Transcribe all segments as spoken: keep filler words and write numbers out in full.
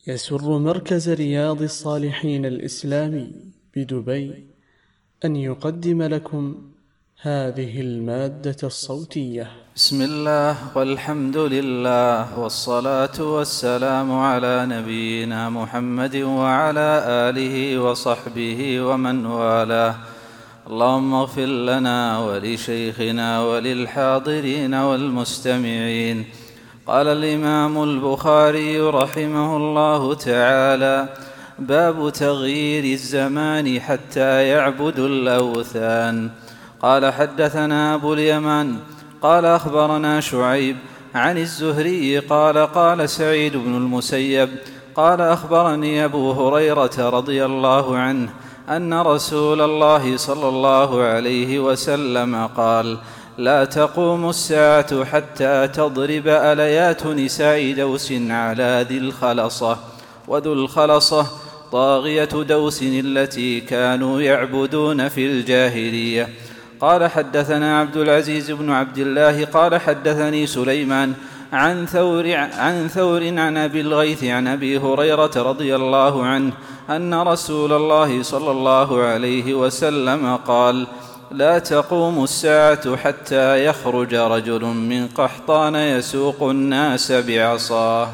يسر مركز رياض الصالحين الإسلامي بدبي أن يقدم لكم هذه المادة الصوتية. بسم الله والحمد لله والصلاة والسلام على نبينا محمد وعلى آله وصحبه ومن والاه. اللهم اغفر لنا ولشيخنا وللحاضرين والمستمعين. قال الإمام البخاري رحمه الله تعالى: باب تغيير الزمان حتى يعبدوا الأوثان. قال: حدثنا أبو اليمان قال أخبرنا شعيب عن الزهري قال: قال سعيد بن المسيب قال: أخبرني أبو هريرة رضي الله عنه أن رسول الله صلى الله عليه وسلم قال: لا تقوم الساعة حتى تضرب أليات نساء دوس على ذي الخلصة. وذو الخلصة طاغية دوس التي كانوا يعبدون في الجاهلية. قال: حدثنا عبد العزيز بن عبد الله قال: حدثني سليمان عن ثور عن ثور عن أبي الغيث عن أبي هريرة رضي الله عنه أن رسول الله صلى الله عليه وسلم قال: لا تقوم الساعة حتى يخرج رجل من قحطان يسوق الناس بعصاه.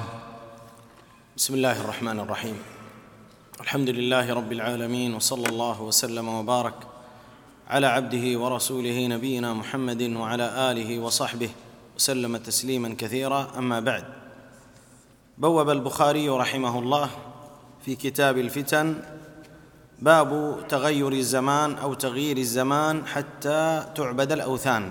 بسم الله الرحمن الرحيم. الحمد لله رب العالمين، وصلى الله وسلم وبارك على عبده ورسوله نبينا محمد وعلى آله وصحبه وسلم تسليما كثيرا. أما بعد، بوب البخاري رحمه الله في كتاب الفتن باب تغير الزمان أو تغيير الزمان حتى تعبد الأوثان،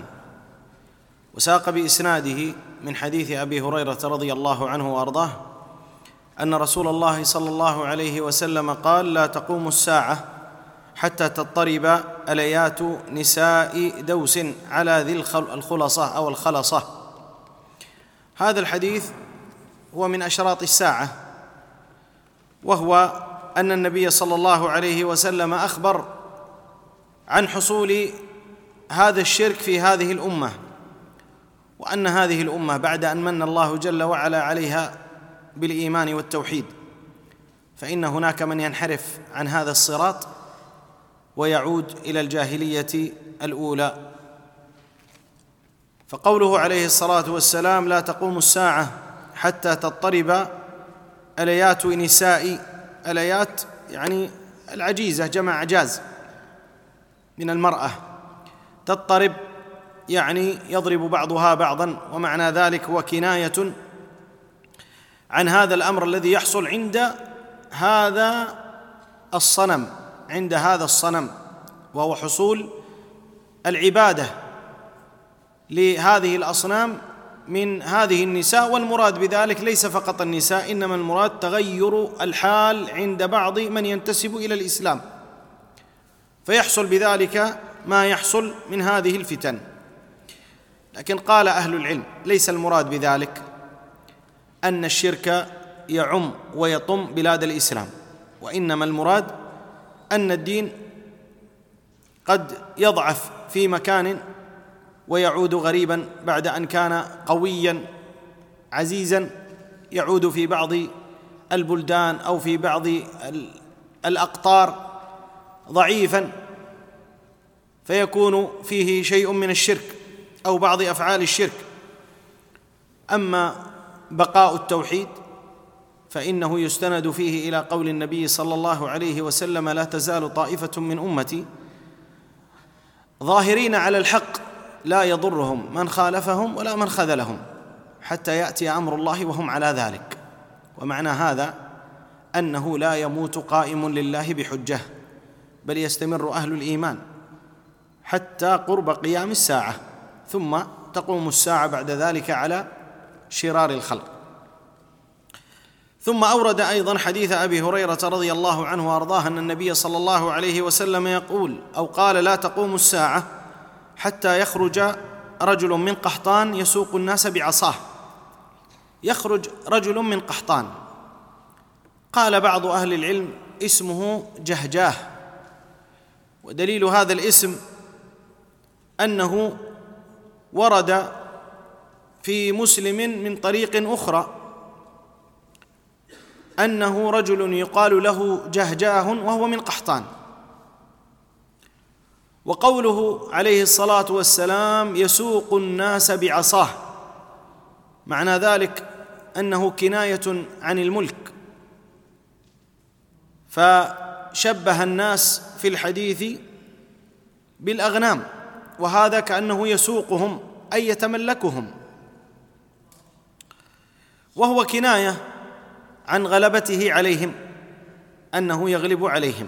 وساق بإسناده من حديث أبي هريرة رضي الله عنه وأرضاه أن رسول الله صلى الله عليه وسلم قال: لا تقوم الساعة حتى تضطرب أليات نساء دوس على ذي الخلصة أو الخلصة. هذا الحديث هو من أشراط الساعة، وهو أن النبي صلى الله عليه وسلم أخبر عن حصول هذا الشرك في هذه الأمة، وأن هذه الأمة بعد أن من الله جل وعلا عليها بالإيمان والتوحيد، فإن هناك من ينحرف عن هذا الصراط ويعود إلى الجاهلية الأولى. فقوله عليه الصلاة والسلام: لا تقوم الساعة حتى تضطرب أليات نساء، أليات يعني العجيزة، جمع عجاز من المرأة، تضطرب يعني يضرب بعضها بعضا، ومعنى ذلك هو كناية عن هذا الأمر الذي يحصل عند هذا الصنم عند هذا الصنم وهو حصول العبادة لهذه الأصنام من هذه النساء. والمراد بذلك ليس فقط النساء، إنما المراد تغير الحال عند بعض من ينتسب إلى الإسلام، فيحصل بذلك ما يحصل من هذه الفتن. لكن قال أهل العلم: ليس المراد بذلك أن الشرك يعم ويطم بلاد الإسلام، وإنما المراد أن الدين قد يضعف في مكان ويعود غريبا بعد أن كان قويا عزيزا، يعود في بعض البلدان أو في بعض الأقطار ضعيفا، فيكون فيه شيء من الشرك أو بعض أفعال الشرك. أما بقاء التوحيد فإنه يستند فيه إلى قول النبي صلى الله عليه وسلم: لا تزال طائفة من أمتي ظاهرين على الحق لا يضرهم من خالفهم ولا من خذلهم حتى يأتي أمر الله وهم على ذلك. ومعنى هذا أنه لا يموت قائم لله بحجة، بل يستمر أهل الإيمان حتى قرب قيام الساعة، ثم تقوم الساعة بعد ذلك على شرار الخلق. ثم أورد أيضا حديث أبي هريرة رضي الله عنه وأرضاه أن النبي صلى الله عليه وسلم يقول أو قال: لا تقوم الساعة حتى يخرج رجل من قحطان يسوق الناس بعصاه. يخرج رجل من قحطان، قال بعض أهل العلم: اسمه جهجاه، ودليل هذا الاسم أنه ورد في مسلم من طريق أخرى أنه رجل يقال له جهجاه وهو من قحطان. وقوله عليه الصلاة والسلام يسوق الناس بعصاه، معنى ذلك أنه كناية عن الملك، فشبه الناس في الحديث بالأغنام، وهذا كأنه يسوقهم أي يتملكهم، وهو كناية عن غلبته عليهم، أنه يغلب عليهم.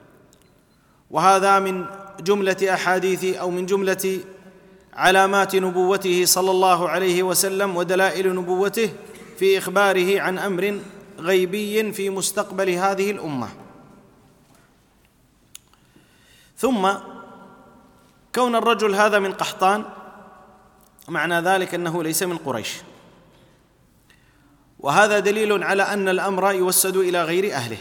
وهذا من جملة أحاديث أو من جملة علامات نبوته صلى الله عليه وسلم ودلائل نبوته في إخباره عن أمر غيبي في مستقبل هذه الأمة. ثم كون الرجل هذا من قحطان معنى ذلك أنه ليس من قريش، وهذا دليل على أن الأمر يوسد إلى غير أهله،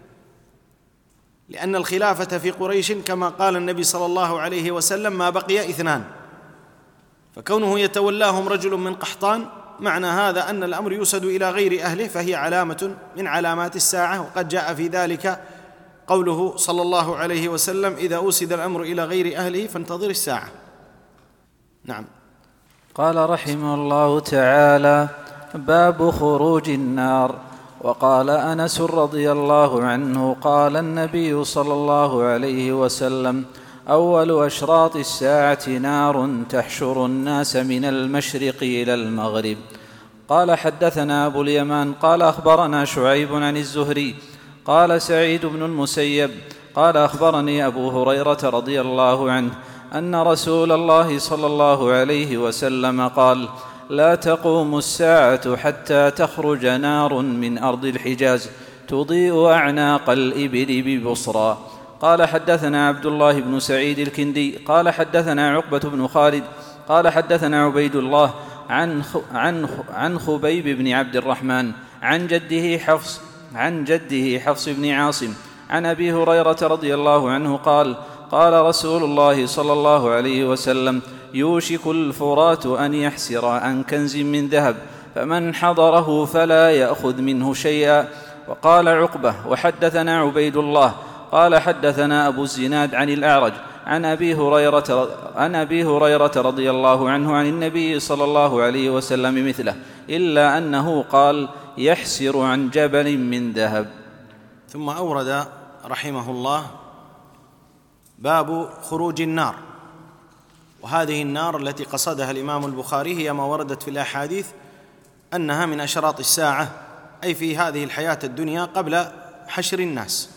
لأن الخلافة في قريش كما قال النبي صلى الله عليه وسلم ما بقي اثنان، فكونه يتولاهم رجل من قحطان معنى هذا أن الأمر يوسد إلى غير أهله، فهي علامة من علامات الساعة. وقد جاء في ذلك قوله صلى الله عليه وسلم إذا أوسد الأمر إلى غير أهله فانتظر الساعة. نعم. قال رحمه الله تعالى: باب خروج النار. وقال أنس رضي الله عنه قال النبي صلى الله عليه وسلم: أول أشراط الساعة نار تحشر الناس من المشرق إلى المغرب. قال حدثنا أبو اليمان قال أخبرنا شعيب عن الزهري قال سعيد بن المسيب قال أخبرني أبو هريرة رضي الله عنه أن رسول الله صلى الله عليه وسلم قال: لا تقوم الساعة حتى تخرج نار من أرض الحجاز تضيء أعناق الإبل ببصرى. قال حدثنا عبد الله بن سعيد الكندي قال حدثنا عقبة بن خالد قال حدثنا عبيد الله عن عن عن خبيب بن عبد الرحمن عن جده حفص عن جده حفص بن عاصم عن أبي هريرة رضي الله عنه قال: قال رسول الله صلى الله عليه وسلم: يوشك الفرات أن يحسر عن كنز من ذهب، فمن حضره فلا يأخذ منه شيئا. وقال عقبة: وحدثنا عبيد الله قال حدثنا أبو الزناد عن الأعرج عن أبي هريرة عن أبي هريرة رضي الله عنه عن النبي صلى الله عليه وسلم مثله، إلا أنه قال: يحسر عن جبل من ذهب. ثم أورد رحمه الله باب خروج النار. وهذه النار التي قصدها الإمام البخاري هي ما وردت في الأحاديث أنها من أشراط الساعة، أي في هذه الحياة الدنيا قبل حشر الناس.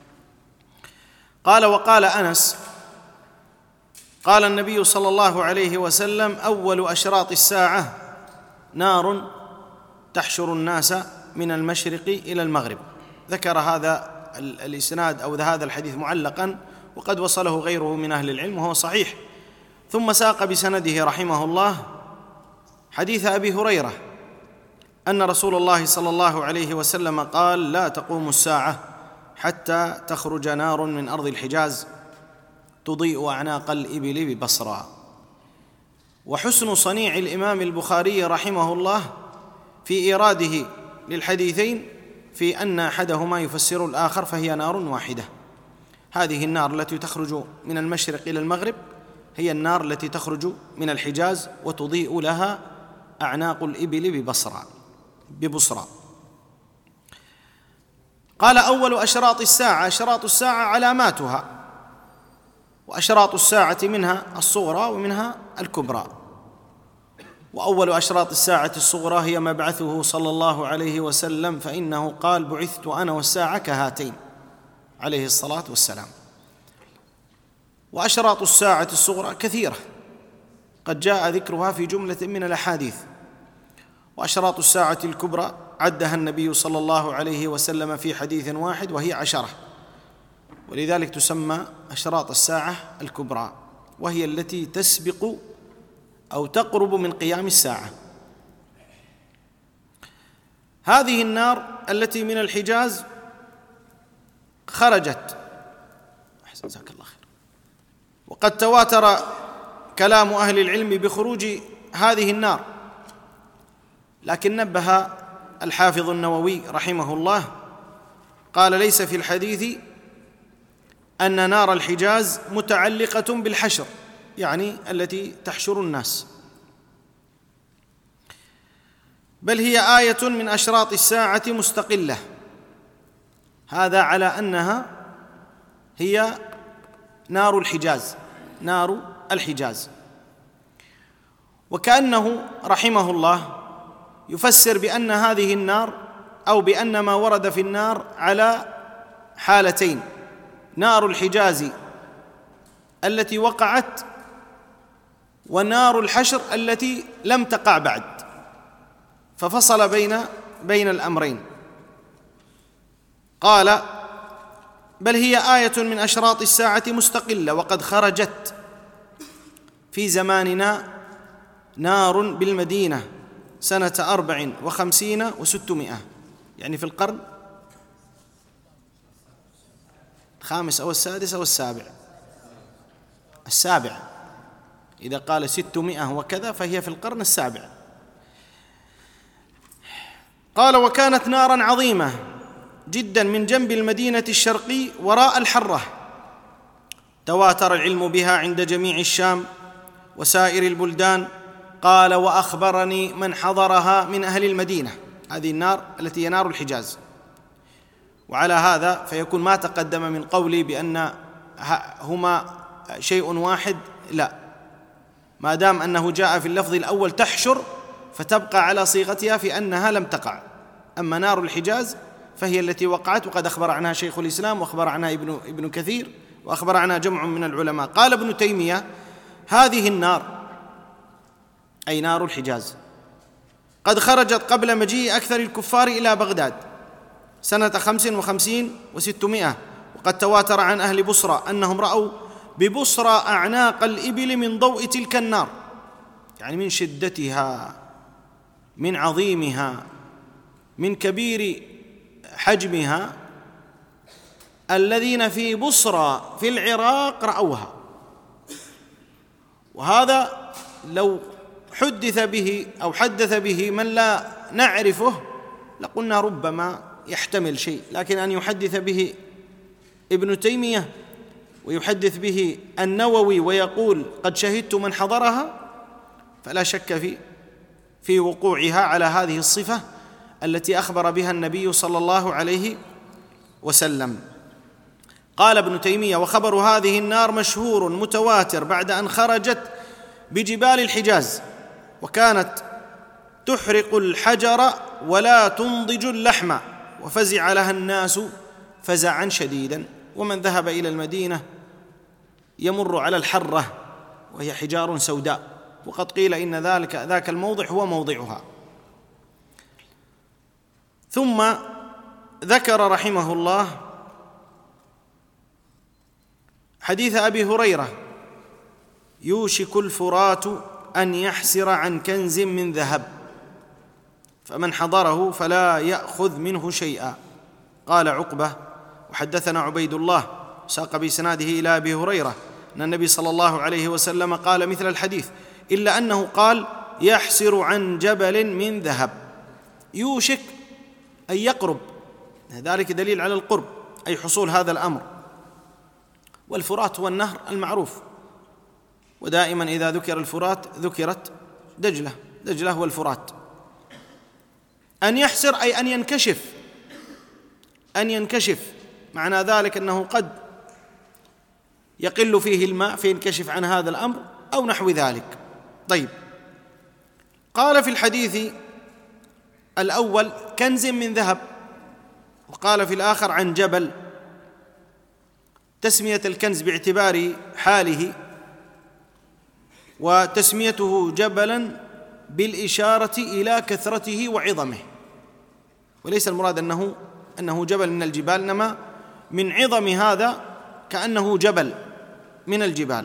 قال: وقال أنس قال النبي صلى الله عليه وسلم: أول أشراط الساعة نار تحشر الناس من المشرق إلى المغرب. ذكر هذا الإسناد أو هذا الحديث معلقا، وقد وصله غيره من أهل العلم وهو صحيح. ثم ساق بسنده رحمه الله حديث أبي هريرة أن رسول الله صلى الله عليه وسلم قال: لا تقوم الساعة حتى تخرج نار من أرض الحجاز تضيء أعناق الإبل ببصرى. وحسن صنيع الإمام البخاري رحمه الله في إيراده للحديثين في أن أحدهما يفسر الآخر، فهي نار واحدة. هذه النار التي تخرج من المشرق إلى المغرب هي النار التي تخرج من الحجاز وتضيء لها أعناق الإبل ببصرى ببصرى. قال: أول أشراط الساعة. أشراط الساعة علاماتها، وأشراط الساعة منها الصغرى ومنها الكبرى. وأول أشراط الساعة الصغرى هي مبعثه صلى الله عليه وسلم، فإنه قال: بعثت أنا والساعة كهاتين عليه الصلاة والسلام. وأشراط الساعة الصغرى كثيرة قد جاء ذكرها في جملة من الأحاديث. وأشراط الساعة الكبرى عدها النبي صلى الله عليه وسلم في حديث واحد وهي عشرة، ولذلك تسمى أشراط الساعة الكبرى، وهي التي تسبق أو تقرب من قيام الساعة. هذه النار التي من الحجاز خرجت، جزاك الله خير. وقد تواتر كلام أهل العلم بخروج هذه النار، لكن نبه الحافظ النووي رحمه الله قال: ليس في الحديث أن نار الحجاز متعلقة بالحشر، يعني التي تحشر الناس، بل هي آية من أشراط الساعة مستقلة. هذا على أنها هي نار الحجاز، نار الحجاز. وكأنه رحمه الله يفسر بأن هذه النار أو بأن ما ورد في النار على حالتين: نار الحجاز التي وقعت، ونار الحشر التي لم تقع بعد، ففصل بين بين الأمرين. قال: بل هي آية من أشراط الساعة مستقلة، وقد خرجت في زماننا نار بالمدينة سنة أربع وخمسين وستمائة، يعني في القرن الخامس أو السادس أو السابع السابع إذا قال ستمائة وكذا فهي في القرن السابع. قال: وكانت نارا عظيمة جدا من جنب المدينة الشرقي وراء الحرة، تواتر العلم بها عند جميع الشام وسائر البلدان. قال: وأخبرني من حضرها من أهل المدينة، هذه النار التي هي نار الحجاز. وعلى هذا فيكون ما تقدم من قولي بأن هما شيء واحد، لا، ما دام أنه جاء في اللفظ الأول تحشر فتبقى على صيغتها في أنها لم تقع. أما نار الحجاز فهي التي وقعت، وقد أخبر عنها شيخ الإسلام، وأخبر عنها ابن, ابن كثير، وأخبر عنها جمع من العلماء. قال ابن تيمية: هذه النار أي نار الحجاز قد خرجت قبل مجيء أكثر الكفار إلى بغداد سنة خمس وخمسين وستمائة، وقد تواتر عن أهل بصرى أنهم رأوا ببصرى أعناق الإبل من ضوء تلك النار، يعني من شدتها، من عظيمها، من كبير حجمها. الذين في بصرى في العراق رأوها. وهذا لو حدث به أو حدث به من لا نعرفه لقلنا ربما يحتمل شيء، لكن أن يحدث به ابن تيمية ويحدث به النووي ويقول قد شهدت من حضرها، فلا شك في في وقوعها على هذه الصفة التي أخبر بها النبي صلى الله عليه وسلم. قال ابن تيمية: وخبر هذه النار مشهور متواتر بعد أن خرجت بجبال الحجاز، وكانت تحرق الحجر ولا تنضج اللحم، وفزع لها الناس فزعا شديدا. ومن ذهب إلى المدينة يمر على الحرة وهي حجار سوداء، وقد قيل إن ذلك ذاك الموضع هو موضعها. ثم ذكر رحمه الله حديث أبي هريرة: يوشك الفرات أن يحسر عن كنز من ذهب، فمن حضره فلا يأخذ منه شيئا. قال عقبة: وحدثنا عبيد الله ساق بإسناده إلى أبي هريرة أن النبي صلى الله عليه وسلم قال مثل الحديث، إلا أنه قال: يحسر عن جبل من ذهب. يوشك أي يقرب، ذلك دليل على القرب، أي حصول هذا الأمر. والفرات هو النهر المعروف، ودائما إذا ذكر الفرات ذكرت دجلة، دجلة هو الفرات. أن يحسر أي أن ينكشف، أن ينكشف، معنى ذلك أنه قد يقل فيه الماء فينكشف عن هذا الأمر أو نحو ذلك. طيب، قال في الحديث الأول كنز من ذهب، وقال في الآخر عن جبل. تسمية الكنز باعتبار حاله، وتسميته جبلا بالإشارة إلى كثرته وعظمه، وليس المراد أنه أنه جبل من الجبال، إنما من عظم هذا كأنه جبل من الجبال.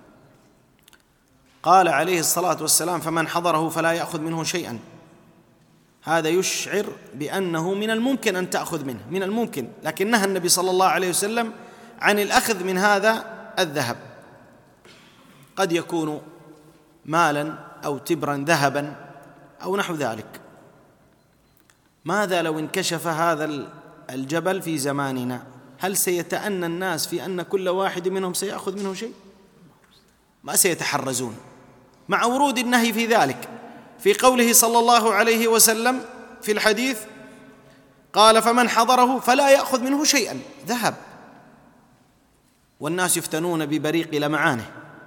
قال عليه الصلاة والسلام: فمن حضره فلا يأخذ منه شيئا. هذا يشعر بأنه من الممكن أن تأخذ منه، من الممكن، لكن نهى النبي صلى الله عليه وسلم عن الأخذ من هذا الذهب. قد يكون مالا أو تبرا ذهبا أو نحو ذلك. ماذا لو انكشف هذا الجبل في زماننا؟ هل سيتأنى الناس في أن كل واحد منهم سيأخذ منه شيء؟ ما سيتحرزون، مع ورود النهي في ذلك في قوله صلى الله عليه وسلم في الحديث قال: فمن حضره فلا يأخذ منه شيئا، ذهب. والناس يفتنون ببريق لمعانه.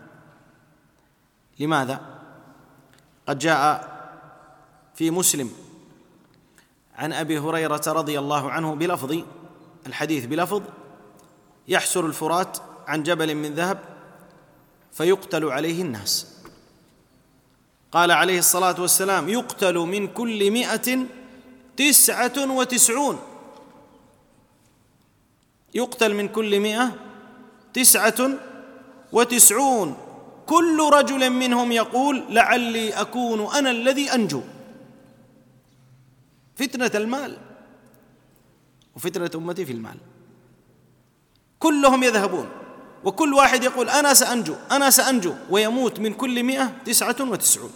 لماذا؟ قد جاء في مسلم عن أبي هريرة رضي الله عنه بلفظ الحديث بلفظ: يحسر الفرات عن جبل من ذهب فيقتل عليه الناس. قال عليه الصلاة والسلام: يقتل من كل مئة تسعة وتسعون، يقتل من كل مئة تسعة وتسعون، كل رجل منهم يقول: لعلي أكون أنا الذي أنجو. فتنة المال وفتنة أمتي في المال، كلهم يذهبون وكل واحد يقول: أنا سأنجو أنا سأنجو، ويموت من كل مئة تسعة وتسعون.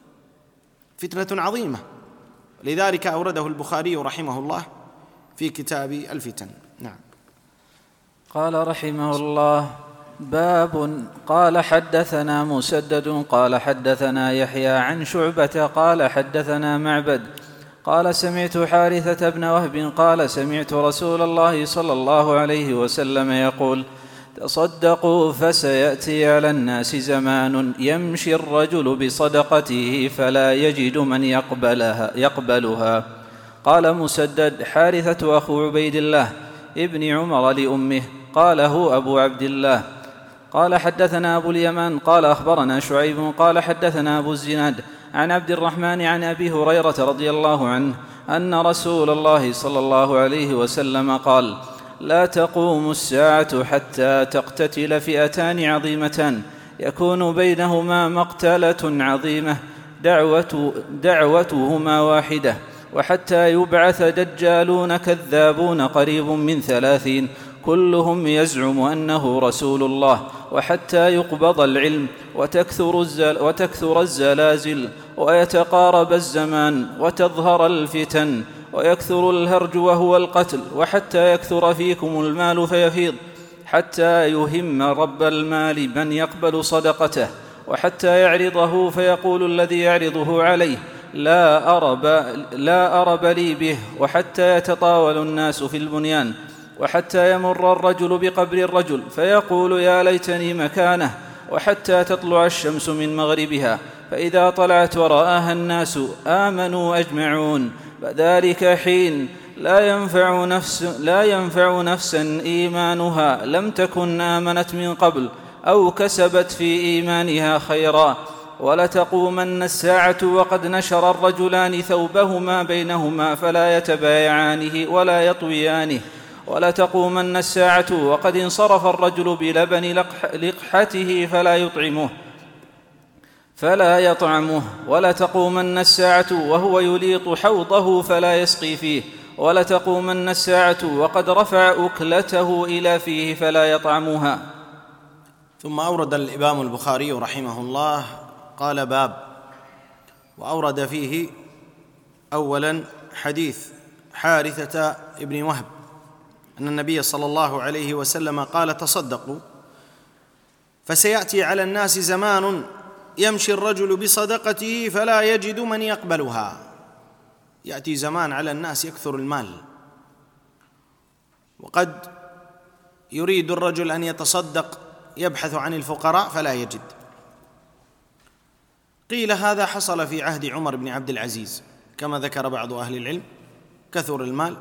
فتنة عظيمة، لذلك أورده البخاري رحمه الله في كتاب الفتن. نعم. قال رحمه الله: باب. قال حدثنا مسدد قال حدثنا يحيى عن شعبة قال حدثنا معبد قال سمعت حارثة بن وهب قال سمعت رسول الله صلى الله عليه وسلم يقول: تصدقوا فسيأتي على الناس زمان يمشي الرجل بصدقته فلا يجد من يقبلها, يقبلها. قال مسدد: حارثة أخو عبيد الله ابن عمر لأمه، قال هو أبو عبد الله. قال حدثنا أبو اليمان قال أخبرنا شعيب قال حدثنا أبو الزناد عن عبد الرحمن عن أبي هريرة رضي الله عنه أن رسول الله صلى الله عليه وسلم قال: لا تقوم الساعة حتى تقتتل فئتان عظيمتان يكون بينهما مقتلة عظيمة دعوة دعوتهما واحدة، وحتى يبعث دجالون كذابون قريب من ثلاثين كلهم يزعم أنه رسول الله، وحتى يقبض العلم وتكثر, الزل وتكثر الزلازل ويتقارب الزمان وتظهر الفتن ويكثر الهرج وهو القتل، وحتى يكثر فيكم المال فيفيض، حتى يهم رب المال من يقبل صدقته، وحتى يعرضه فيقول الذي يعرضه عليه: لا أرب, لا أرب لي به، وحتى يتطاول الناس في البنيان، وحتى يمر الرجل بقبر الرجل فيقول: يا ليتني مكانه، وحتى تطلع الشمس من مغربها، فإذا طلعت ورآها الناس آمنوا أجمعون، فذلك حين لا ينفع نفس لا ينفع نفسا إيمانها لم تكن آمنت من قبل أو كسبت في إيمانها خيرا. ولتقومن الساعة وقد نشر الرجلان ثوبهما بينهما فلا يتبايعانه ولا يطويانه. ولتقومن الساعة وقد انصرف الرجل بلبن لقحته فلا يطعمه فلا يطعمه. ولتقومن الساعة وهو يليط حوضه فلا يسقي فيه. ولتقومن الساعة وقد رفع أكلته إلى فيه فلا يطعمها. ثم أورد الإمام البخاري رحمه الله قال: باب. وأورد فيه أولا حديث حارثة ابن وهب أن النبي صلى الله عليه وسلم قال: تصدقوا فسيأتي على الناس زمان يمشي الرجل بصدقته فلا يجد من يقبلها. يأتي زمان على الناس يكثر المال، وقد يريد الرجل أن يتصدق يبحث عن الفقراء فلا يجد. قيل هذا حصل في عهد عمر بن عبد العزيز كما ذكر بعض أهل العلم، كثر المال.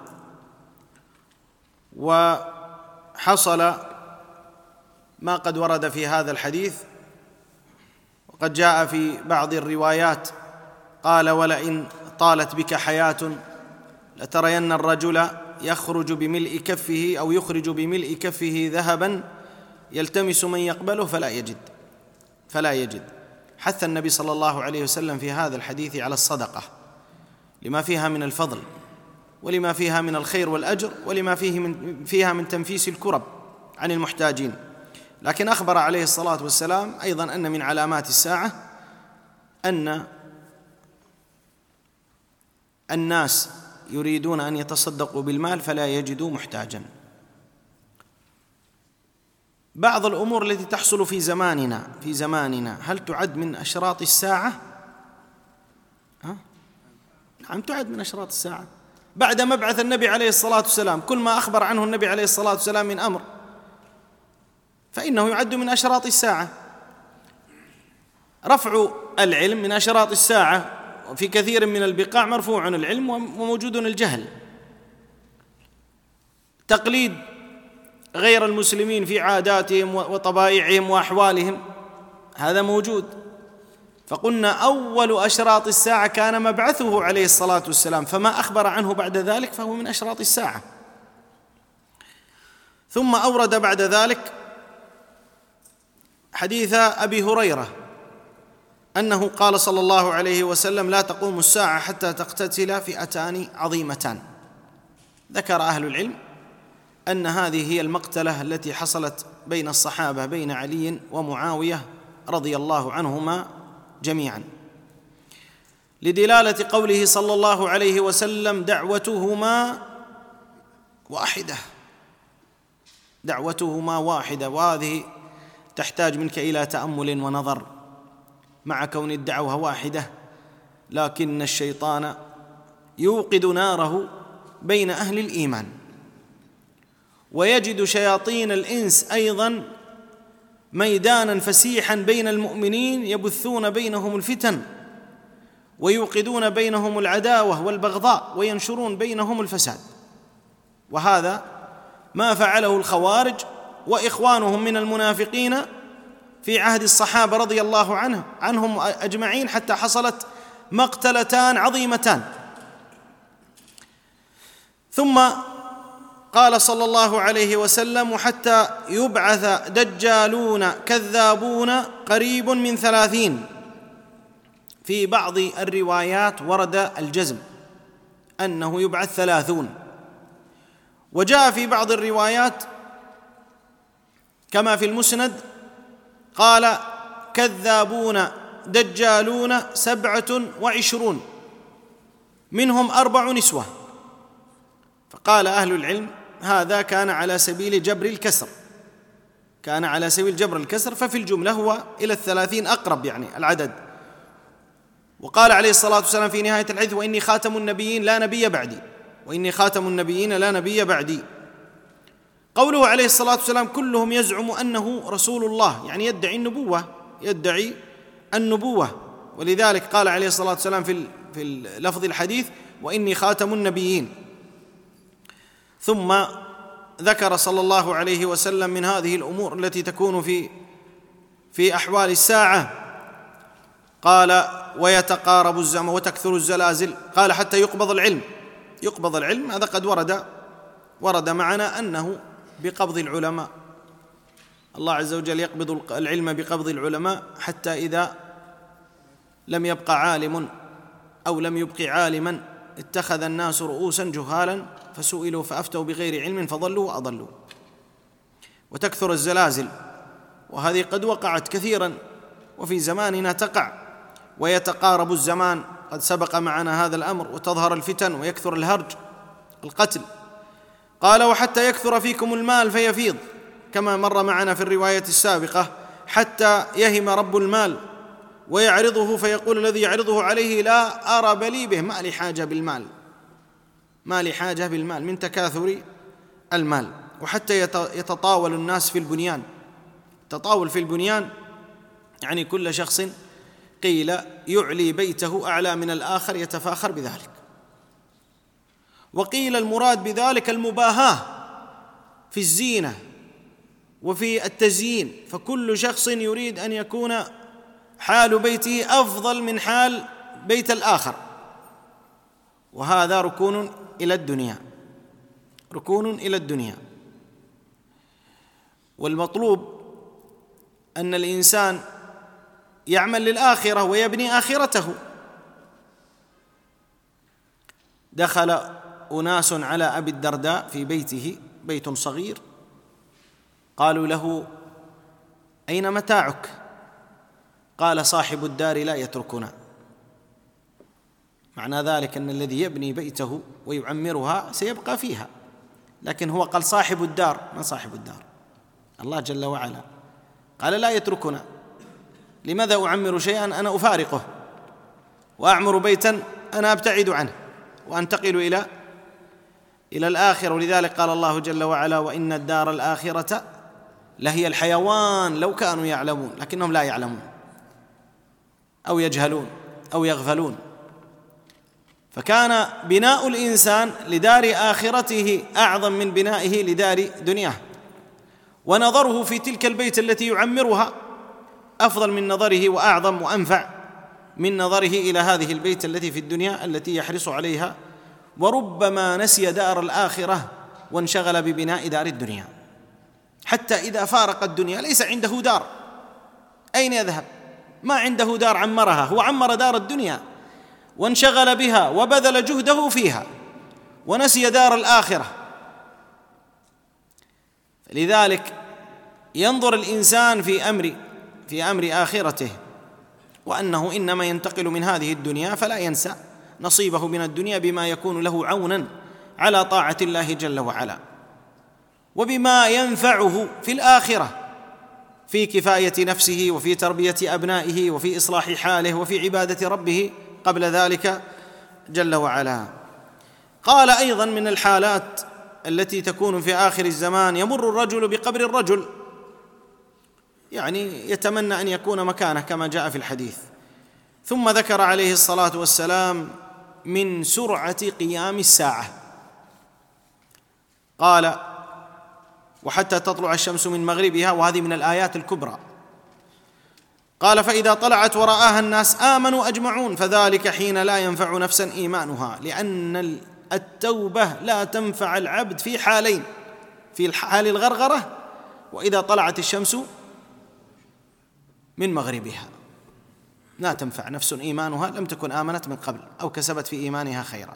وحصل ما قد ورد في هذا الحديث، وقد جاء في بعض الروايات قال: ولئن طالت بك حياة لترين الرجل يخرج بملء كفه أو يخرج بملء كفه ذهبا يلتمس من يقبله فلا يجد فلا يجد حث النبي صلى الله عليه وسلم في هذا الحديث على الصدقة لما فيها من الفضل، ولما فيها من الخير والأجر، ولما فيه من فيها من تنفيس الكرب عن المحتاجين. لكن أخبر عليه الصلاة والسلام أيضا أن من علامات الساعة أن الناس يريدون أن يتصدقوا بالمال فلا يجدوا محتاجا. بعض الأمور التي تحصل في زماننا في زماننا هل تعد من أشراط الساعة؟ ها؟ نعم تعد من أشراط الساعة. بعد مبعث النبي عليه الصلاة والسلام كل ما أخبر عنه النبي عليه الصلاة والسلام من أمر فإنه يعد من أشراط الساعة. رفع العلم من أشراط الساعة، وفي كثير من البقاع مرفوع العلم وموجود الجهل. تقليد غير المسلمين في عاداتهم وطبائعهم وأحوالهم هذا موجود. فقلنا أول أشراط الساعة كان مبعثه عليه الصلاة والسلام، فما أخبر عنه بعد ذلك فهو من أشراط الساعة. ثم أورد بعد ذلك حديث أبي هريرة أنه قال صلى الله عليه وسلم: لا تقوم الساعة حتى تقتتل فئتان عظيمتان. ذكر أهل العلم أن هذه هي المقتلة التي حصلت بين الصحابة بين علي ومعاوية رضي الله عنهما جميعا، لدلالة قوله صلى الله عليه وسلم: دعوتهما واحدة دعوتهما واحدة. وهذه تحتاج منك إلى تأمل ونظر، مع كون الدعوة واحدة لكن الشيطان يوقد ناره بين أهل الإيمان، ويجد شياطين الإنس أيضا ميدانا فسيحا بين المؤمنين يبثون بينهم الفتن ويوقدون بينهم العداوة والبغضاء وينشرون بينهم الفساد. وهذا ما فعله الخوارج وإخوانهم من المنافقين في عهد الصحابة رضي الله عنه عنهم أجمعين، حتى حصلت مقتلتان عظيمتان. ثم قال صلى الله عليه وسلم: حتى يبعث دجالون كذابون قريب من ثلاثين. في بعض الروايات ورد الجزم أنه يبعث ثلاثون، وجاء في بعض الروايات كما في المسند قال: كذابون دجالون سبعة وعشرون منهم أربع نسوة. فقال أهل العلم: هذا كان على سبيل جبر الكسر كان على سبيل جبر الكسر ففي الجملة هو إلى الثلاثين أقرب يعني العدد. وقال عليه الصلاة والسلام في نهاية الحديث: وإني خاتم النبيين لا نبي بعدي وإني خاتم النبيين لا نبي بعدي. قوله عليه الصلاة والسلام: كلهم يزعم أنه رسول الله، يعني يدعي النبوة يدعي النبوة ولذلك قال عليه الصلاة والسلام في في لفظ الحديث: وإني خاتم النبيين. ثم ذكر صلى الله عليه وسلم من هذه الأمور التي تكون في في أحوال الساعة، قال: ويتقارب الزمن وتكثر الزلازل. قال: حتى يقبض العلم يقبض العلم. هذا قد ورد ورد معنا أنه بقبض العلماء. الله عز وجل يقبض العلم بقبض العلماء حتى إذا لم يبق عالم أو لم يبق عالما اتخذ الناس رؤوسا جهالا فسئلوا فأفتوا بغير علم فضلوا وأضلوا. وتكثر الزلازل، وهذه قد وقعت كثيرا وفي زماننا تقع. ويتقارب الزمان، قد سبق معنا هذا الأمر. وتظهر الفتن ويكثر الهرج القتل. قال: وحتى يكثر فيكم المال فيفيض، كما مر معنا في الرواية السابقة: حتى يهم رب المال ويعرضه فيقول الذي يعرضه عليه: لا أرب لي به، ما لي حاجة بالمال ما لي حاجة بالمال من تكاثر المال. وحتى يتطاول الناس في البنيان. تطاول في البنيان يعني كل شخص قيل يعلي بيته أعلى من الآخر يتفاخر بذلك. وقيل المراد بذلك المباهاة في الزينة وفي التزيين، فكل شخص يريد أن يكون حال بيته أفضل من حال بيت الآخر، وهذا ركون إلى الدنيا ركون إلى الدنيا. والمطلوب أن الإنسان يعمل للآخرة ويبني آخرته. دخل أناس على أبي الدرداء في بيته، بيت صغير، قالوا له: أين متاعك؟ قال: صاحب الدار لا يتركنا. معنى ذلك أن الذي يبني بيته ويعمرها سيبقى فيها، لكن هو قال صاحب الدار. من صاحب الدار؟ الله جل وعلا. قال لا يتركنا، لماذا أعمر شيئا أنا أفارقه، وأعمر بيتا أنا أبتعد عنه وأنتقل إلى إلى الآخرة. ولذلك قال الله جل وعلا وإن الدار الآخرة لهي الحيوان لو كانوا يعلمون، لكنهم لا يعلمون أو يجهلون أو يغفلون. فكان بناء الإنسان لدار آخرته أعظم من بنائه لدار دنياه، ونظره في تلك البيت التي يعمرها أفضل من نظره وأعظم وأنفع من نظره إلى هذه البيت التي في الدنيا التي يحرص عليها، وربما نسي دار الآخرة وانشغل ببناء دار الدنيا، حتى إذا فارق الدنيا ليس عنده دار، أين يذهب؟ ما عنده دار عمرها، هو عمر دار الدنيا وانشغل بها وبذل جهده فيها ونسي دار الآخرة. لذلك ينظر الإنسان في أمر في أمر آخرته، وأنه إنما ينتقل من هذه الدنيا، فلا ينسى نصيبه من الدنيا بما يكون له عونا على طاعة الله جل وعلا، وبما ينفعه في الآخرة في كفاية نفسه وفي تربية أبنائه وفي إصلاح حاله وفي عبادة ربه قبل ذلك جل وعلا. قال أيضا من الحالات التي تكون في آخر الزمان يمر الرجل بقبر الرجل، يعني يتمنى أن يكون مكانه كما جاء في الحديث، ثم ذكر عليه الصلاة والسلام من سرعة قيام الساعة، قال وحتى تطلع الشمس من مغربها، وهذه من الآيات الكبرى. قال فإذا طلعت ورآها الناس آمنوا أجمعون، فذلك حين لا ينفع نفسا إيمانها، لأن التوبة لا تنفع العبد في حالين: في حال الغرغرة، وإذا طلعت الشمس من مغربها لا تنفع نفس إيمانها لم تكن آمنت من قبل أو كسبت في إيمانها خيرا.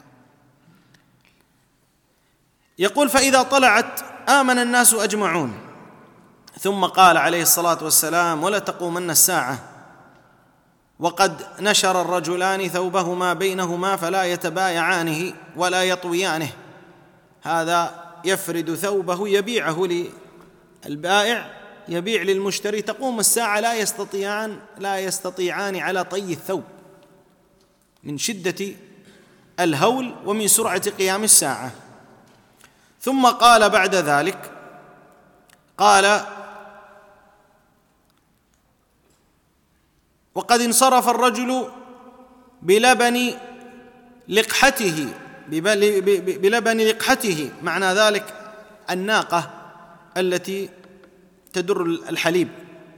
يقول فإذا طلعت آمن الناس أجمعون، ثم قال عليه الصلاة والسلام ولا تقومن الساعة وقد نشر الرجلان ثوبهما بينهما فلا يتبايعانه ولا يطويانه، هذا يفرد ثوبه يبيعه للبائع، يبيع للمشتري، تقوم الساعة لا يستطيعان لا يستطيعان على طي الثوب من شدة الهول ومن سرعة قيام الساعة. ثم قال بعد ذلك قال وقد انصرف الرجل بلبن لقحته بلبن لقحته، معنى ذلك الناقة التي تدر الحليب،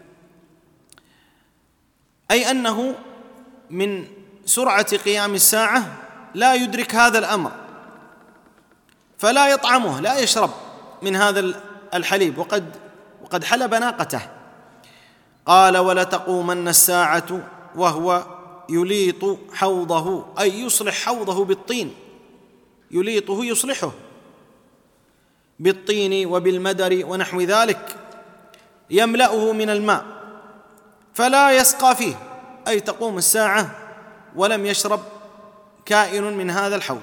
أي أنه من سرعة قيام الساعة لا يدرك هذا الأمر فلا يطعمه، لا يشرب من هذا الحليب وقد وقد حلب ناقته. قال ولتقومن الساعة وهو يليط حوضه، أي يصلح حوضه بالطين، يليطه يصلحه بالطين وبالمدر ونحو ذلك، يملأه من الماء فلا يسقى فيه، أي تقوم الساعة ولم يشرب كائن من هذا الحوض.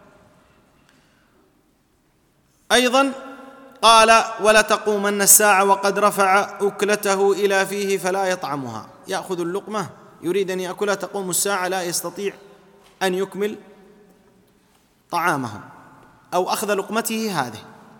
أيضا قال ولتقومن الساعة وقد رفع أكلته إلى فيه فلا يطعمها، يأخذ اللقمة يريد أن يأكلها، تقوم الساعة لا يستطيع أن يكمل طعامه أو أخذ لقمته هذه.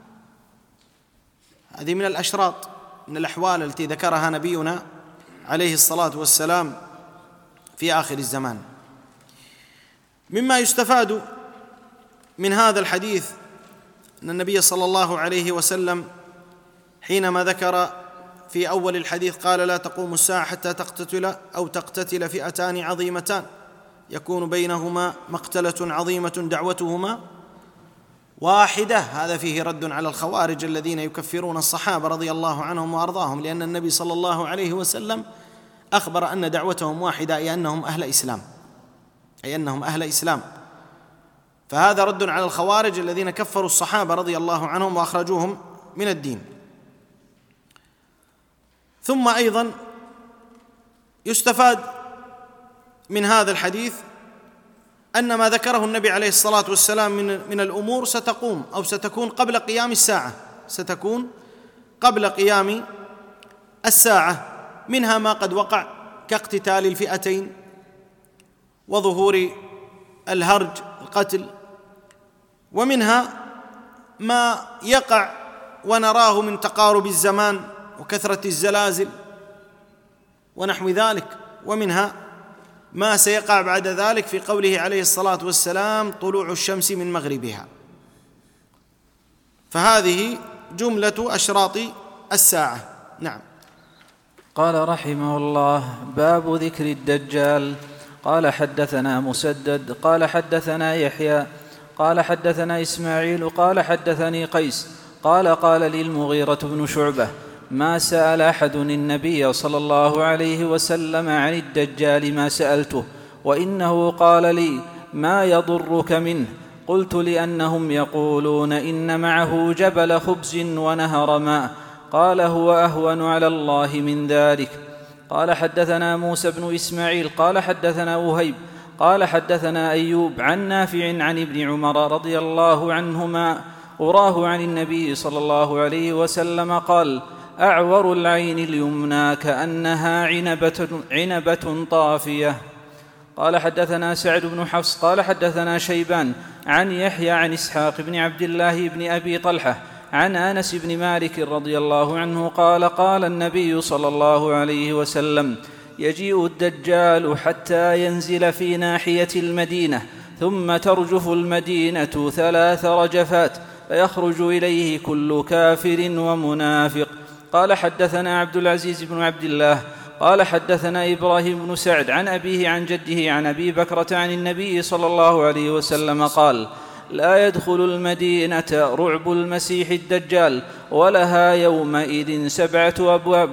هذه من الأشراط، من الأحوال التي ذكرها نبينا عليه الصلاة والسلام في آخر الزمان. مما يستفاد من هذا الحديث أن النبي صلى الله عليه وسلم حينما ذكر في أول الحديث قال لا تقوم الساعة حتى تقتتل أو تقتتل فئتان عظيمتان يكون بينهما مقتلة عظيمة دعوتهما واحدة، هذا فيه رد على الخوارج الذين يكفرون الصحابة رضي الله عنهم وأرضاهم، لأن النبي صلى الله عليه وسلم أخبر أن دعوتهم واحدة، أي أنهم أهل إسلام أي أنهم أهل إسلام فهذا رد على الخوارج الذين كفروا الصحابة رضي الله عنهم وأخرجوهم من الدين. ثم أيضا يستفاد من هذا الحديث أن ما ذكره النبي عليه الصلاة والسلام من, من الأمور ستقوم أو ستكون قبل قيام الساعة ستكون قبل قيام الساعة، منها ما قد وقع كاقتتال الفئتين وظهور الهرج القتل، ومنها ما يقع ونراه من تقارب الزمان وكثرة الزلازل ونحو ذلك، ومنها ما سيقع بعد ذلك في قوله عليه الصلاة والسلام طلوع الشمس من مغربها. فهذه جملة أشراط الساعة. نعم. قال رحمه الله: باب ذكر الدجال. قال حدثنا مسدد قال حدثنا يحيى قال حدثنا إسماعيل قال حدثني قيس قال قال لي المغيرة بن شعبة: ما سأل أحد النبي صلى الله عليه وسلم عن الدجال ما سألته، وإنه قال لي: ما يضرك منه؟ قلت: لأنهم يقولون إن معه جبل خبز ونهر ماء. قال: هو أهون على الله من ذلك. قال حدثنا موسى بن إسماعيل قال حدثنا وهيب قال حدثنا أيوب عن نافع عن ابن عمر رضي الله عنهما أراه عن النبي صلى الله عليه وسلم قال: أعور العين اليمنى كأنها عنبة, عنبة طافية. قال حدثنا سعد بن حفص قال حدثنا شيبان عن يحيى عن إسحاق بن عبد الله بن أبي طلحة عن أنس بن مالك رضي الله عنه قال: قال النبي صلى الله عليه وسلم: يجيء الدجال حتى ينزل في ناحية المدينة، ثم ترجف المدينة ثلاث رجفات، فيخرج إليه كل كافر ومنافق. قال حدثنا عبد العزيز بن عبد الله قال حدثنا إبراهيم بن سعد عن أبيه عن جده عن أبي بكرة عن النبي صلى الله عليه وسلم قال: لا يدخل المدينة رعب المسيح الدجال، ولها يومئذ سبعة أبواب،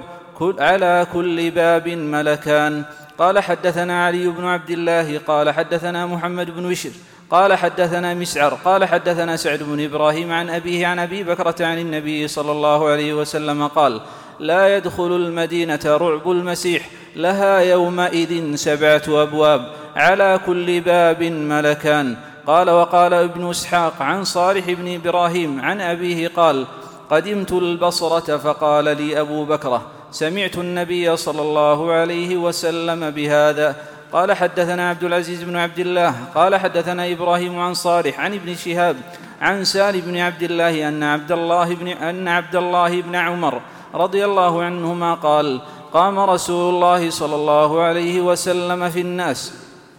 على كل باب ملكان. قال حدثنا علي بن عبد الله قال حدثنا محمد بن بشر قال حدثنا مسعر قال حدثنا سعد بن إبراهيم عن أبيه عن أبي بكرة عن النبي صلى الله عليه وسلم قال: لا يدخل المدينة رعب المسيح، لها يومئذ سبعة أبواب، على كل باب ملكان. قال وقال ابن إسحاق عن صالح بن إبراهيم عن أبيه قال: قدمت البصرة فقال لي أبو بكرة: سمعت النبي صلى الله عليه وسلم بهذا. قال حدثنا عبد العزيز بن عبد الله قال حدثنا إبراهيم عن صالح عن ابن شهاب عن سالم بن عبد الله أن عبد الله بن, أن عبد الله بن عمر رضي الله عنهما قال: قام رسول الله صلى الله عليه وسلم في الناس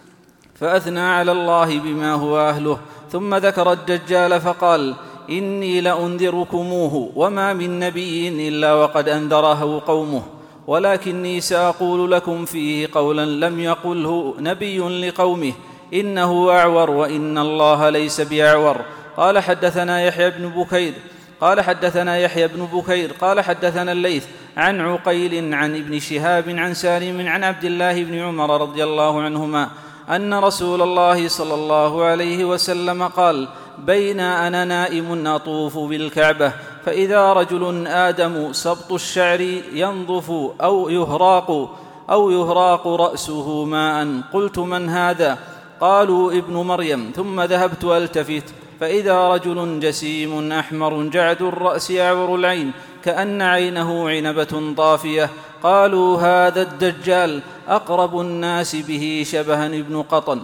فأثنى على الله بما هو أهله، ثم ذكر الدجال فقال: إني لأنذركموه، وما من نبي إلا وقد أنذره قومه، ولكني سأقول لكم فيه قولا لم يقله نبي لقومه: إنه أعور وإن الله ليس بأعور. قال حدثنا يحيى بن بكير قال حدثنا يحيى بن بكير قال حدثنا الليث عن عقيل عن ابن شهاب عن سالم عن عبد الله بن عمر رضي الله عنهما أن رسول الله صلى الله عليه وسلم قال: بين أنا نائم أطوف بالكعبة، فإذا رجل آدم سبط الشعر ينظف أو يهراق أو يهراق رأسه ماء، قلت: من هذا؟ قالوا: ابن مريم. ثم ذهبت ألتفت فإذا رجل جسيم أحمر جعد الرأس أعور العين كأن عينه عنبة طافية. قالوا: هذا الدجال، أقرب الناس به شبها ابن قطن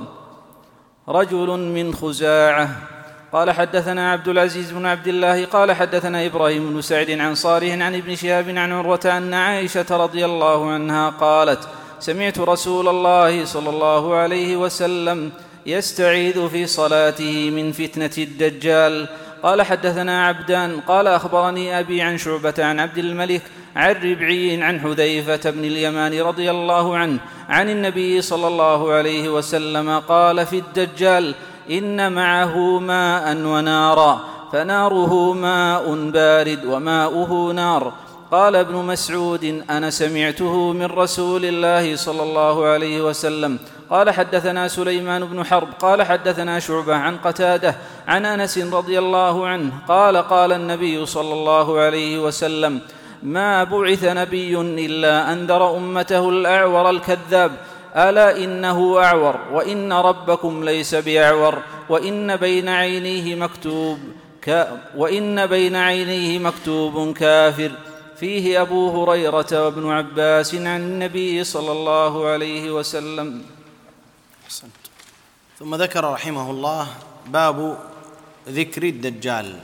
رجل من خزاعة. قال حدثنا عبد العزيز بن عبد الله قال حدثنا إبراهيم بن سعد عن صالح عن ابن شهاب عن عروة أن عائشة رضي الله عنها قالت: سمعت رسول الله صلى الله عليه وسلم يستعيذ في صلاته من فتنة الدجال. قال حدثنا عبدان قال أخبرني أبي عن شعبة عن عبد الملك عن ربعي عن حذيفة بن اليمان رضي الله عنه عن النبي صلى الله عليه وسلم قال في الدجال: إن معه ماء ونارا، فناره ماء بارد وماؤه نار. قال ابن مسعود: أنا سمعته من رسول الله صلى الله عليه وسلم. قال حدثنا سليمان بن حرب قال حدثنا شعبة عن قتادة عن أنس رضي الله عنه قال: قال النبي صلى الله عليه وسلم: ما بعث نبي إلا أنذر أمته الأعور الكذاب ألا إنه أعور وإن ربكم ليس بأعور وإن بين عينيه مكتوب ك وإن بين عينيه مكتوب كافر. فيه أبو هريرة وابن عباس عن النبي صلى الله عليه وسلم. أحسنت. ثم ذكر رحمه الله باب ذكر الدجال.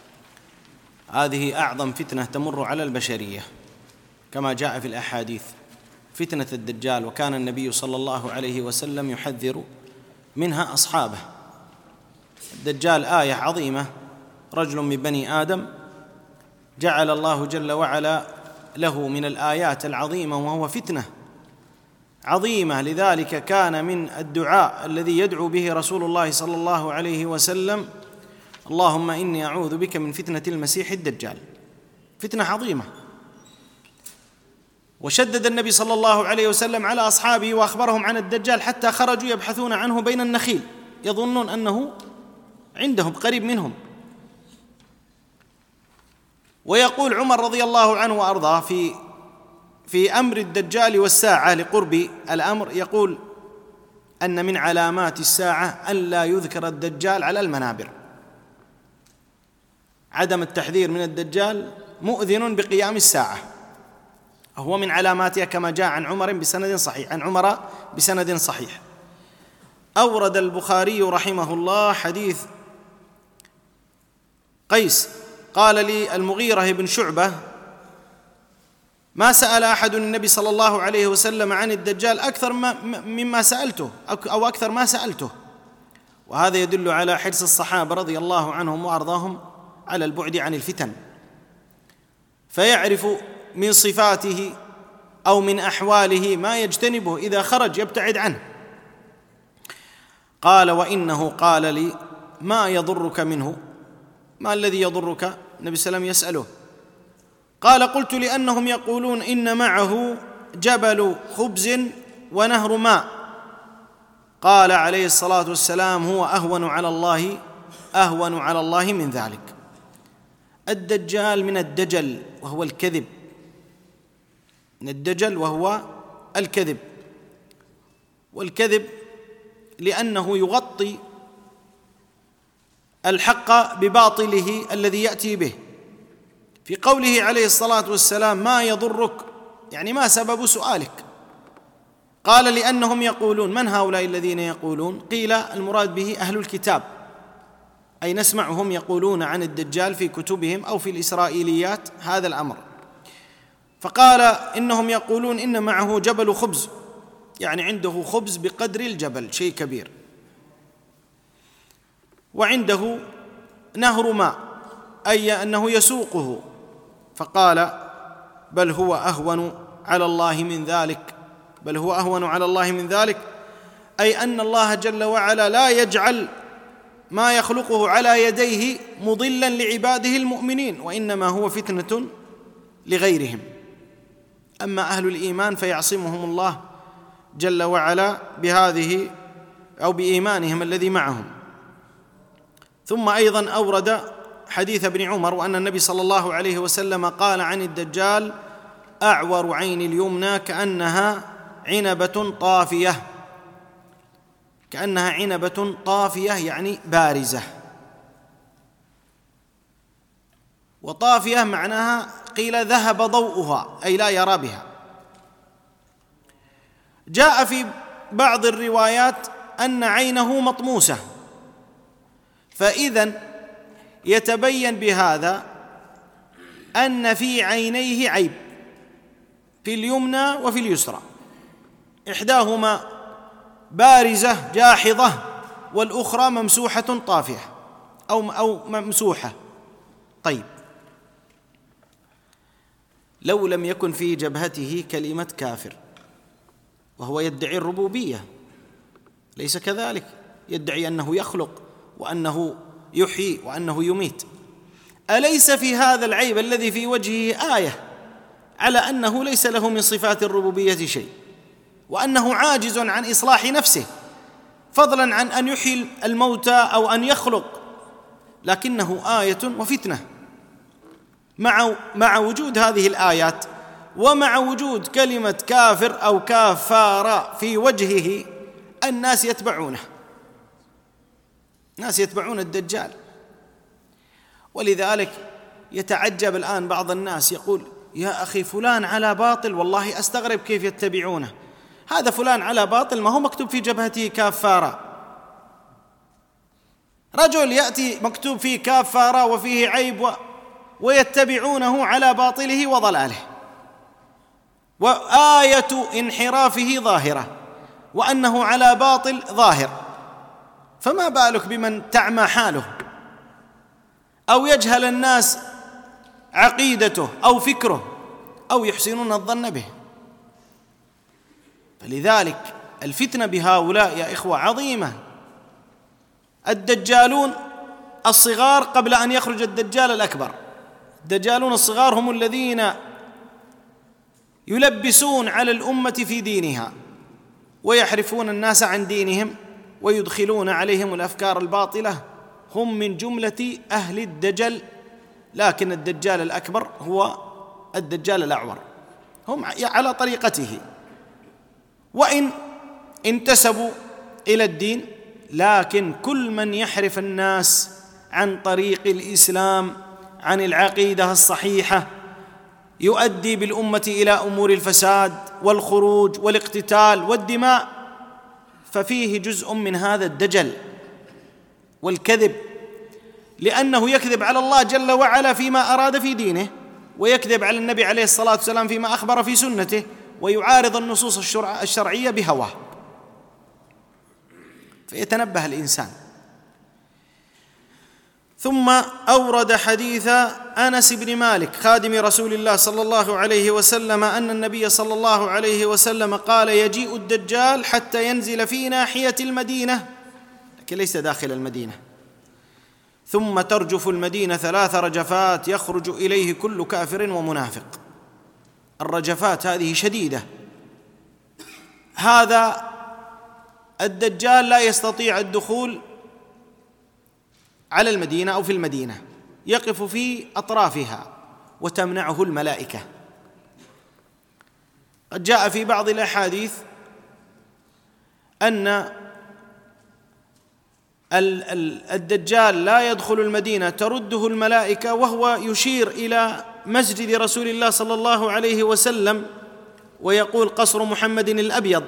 هذه أعظم فتنة تمر على البشرية كما جاء في الأحاديث، فتنة الدجال، وكان النبي صلى الله عليه وسلم يحذر منها أصحابه. الدجال آية عظيمة، رجل من بني آدم جعل الله جل وعلا له من الآيات العظيمة وهو فتنة عظيمة. لذلك كان من الدعاء الذي يدعو به رسول الله صلى الله عليه وسلم: اللهم إني أعوذ بك من فتنة المسيح الدجال. فتنة عظيمة. وشدد النبي صلى الله عليه وسلم على أصحابه وأخبرهم عن الدجال حتى خرجوا يبحثون عنه بين النخيل، يظنون أنه عندهم قريب منهم. ويقول عمر رضي الله عنه وأرضاه في في أمر الدجال والساعة لقرب الأمر، يقول أن من علامات الساعة أن لا يذكر الدجال على المنابر. عدم التحذير من الدجال مؤذن بقيام الساعة، هو من علاماتها كما جاء عن عمر بسند صحيح عن عمر بسند صحيح. أورد البخاري رحمه الله حديث قيس قال لي المغيرة بن شعبة: ما سأل أحد النبي صلى الله عليه وسلم عن الدجال أكثر مما سألته أو أكثر ما سألته. وهذا يدل على حرص الصحابة رضي الله عنهم وأرضاهم على البعد عن الفتن، فيعرف من صفاته أو من أحواله ما يجتنبه، إذا خرج يبتعد عنه. قال: وإنه قال لي: ما يضرك منه؟ ما الذي يضرك؟ النبي صلى الله عليه وسلم يسأله. قال: قلت: لأنهم يقولون إن معه جبل خبز ونهر ماء. قال عليه الصلاة والسلام: هو أهون على الله أهون على الله من ذلك. الدجال من الدجل وهو الكذب، من الدجل وهو الكذب، والكذب لأنه يغطي الحق بباطله الذي يأتي به. في قوله عليه الصلاة والسلام: ما يضرك، يعني ما سبب سؤالك؟ قال: لأنهم يقولون. من هؤلاء الذين يقولون؟ قيل المراد به أهل الكتاب، أي نسمعهم يقولون عن الدجال في كتبهم أو في الإسرائيليات هذا الأمر. فقال: إنهم يقولون إن معه جبل خبز، يعني عنده خبز بقدر الجبل، شيء كبير، وعنده نهر ماء، أي أنه يسوقه. فقال: بل هو أهون على الله من ذلك، بل هو أهون على الله من ذلك، أي أن الله جل وعلا لا يجعل ما يخلقه على يديه مضلا لعباده المؤمنين، وإنما هو فتنة لغيرهم. أما أهل الإيمان فيعصمهم الله جل وعلا بهذه أو بإيمانهم الذي معهم. ثم أيضا أورد حديث ابن عمر وأن النبي صلى الله عليه وسلم قال عن الدجال: أعور عين اليمنى كأنها عنبة طافية، كأنها عنبة طافية يعني بارزة، وطافية معناها قيل ذهب ضوءها أي لا يرى بها. جاء في بعض الروايات أن عينه مطموسة، فإذن يتبين بهذا أن في عينيه عيب، في اليمنى وفي اليسرى، إحداهما بارزة جاحظة والأخرى ممسوحة طافية أو أو ممسوحة. طيب، لو لم يكن في جبهته كلمة كافر، وهو يدعي الربوبية، ليس كذلك؟ يدعي أنه يخلق وأنه يحيي وأنه يميت. أليس في هذا العيب الذي في وجهه آية على أنه ليس له من صفات الربوبية شيء، وأنه عاجز عن إصلاح نفسه، فضلا عن أن يحيي الموتى أو أن يخلق؟ لكنه آية وفتنة. مع مع وجود هذه الآيات ومع وجود كلمة كافر أو كافار في وجهه الناس يتبعونه، الناس يتبعون الدجال. ولذلك يتعجب الآن بعض الناس يقول: يا أخي فلان على باطل، والله أستغرب كيف يتبعونه. هذا فلان على باطل ما هو مكتوب في جبهته كافارا. رجل يأتي مكتوب فيه كافارا وفيه عيب و... ويتبعونه على باطله وضلاله، وآية انحرافه ظاهرة، وأنه على باطل ظاهر، فما بالك بمن تعمى حاله أو يجهل الناس عقيدته أو فكره أو يحسنون الظن به. فلذلك الفتنة بهؤلاء يا إخوة عظيمة. الدجالون الصغار قبل أن يخرج الدجال الأكبر، الدجالون الصغار هم الذين يلبسون على الأمة في دينها ويحرفون الناس عن دينهم ويدخلون عليهم الأفكار الباطلة، هم من جملة أهل الدجل. لكن الدجال الأكبر هو الدجال الأعور، هم على طريقته، وإن انتسبوا إلى الدين، لكن كل من يحرف الناس عن طريق الإسلام، عن العقيدة الصحيحة، يؤدي بالأمة إلى أمور الفساد والخروج والاقتتال والدماء، ففيه جزء من هذا الدجل والكذب، لأنه يكذب على الله جل وعلا فيما أراد في دينه، ويكذب على النبي عليه الصلاة والسلام فيما أخبر في سنته، ويعارض النصوص الشرعية بهواه، فيتنبه الإنسان. ثم أورد حديث أنس بن مالك خادم رسول الله صلى الله عليه وسلم أن النبي صلى الله عليه وسلم قال: يجيء الدجال حتى ينزل في ناحية المدينة، لكن ليس داخل المدينة، ثم ترجف المدينة ثلاث رجفات يخرج إليه كل كافر ومنافق. الرجفات هذه شديدة. هذا الدجال لا يستطيع الدخول على المدينة أو في المدينة، يقف في أطرافها وتمنعه الملائكة. قد جاء في بعض الأحاديث أن الدجال لا يدخل المدينة ترده الملائكة وهو يشير إلى مسجد رسول الله صلى الله عليه وسلم ويقول: قصر محمد الأبيض.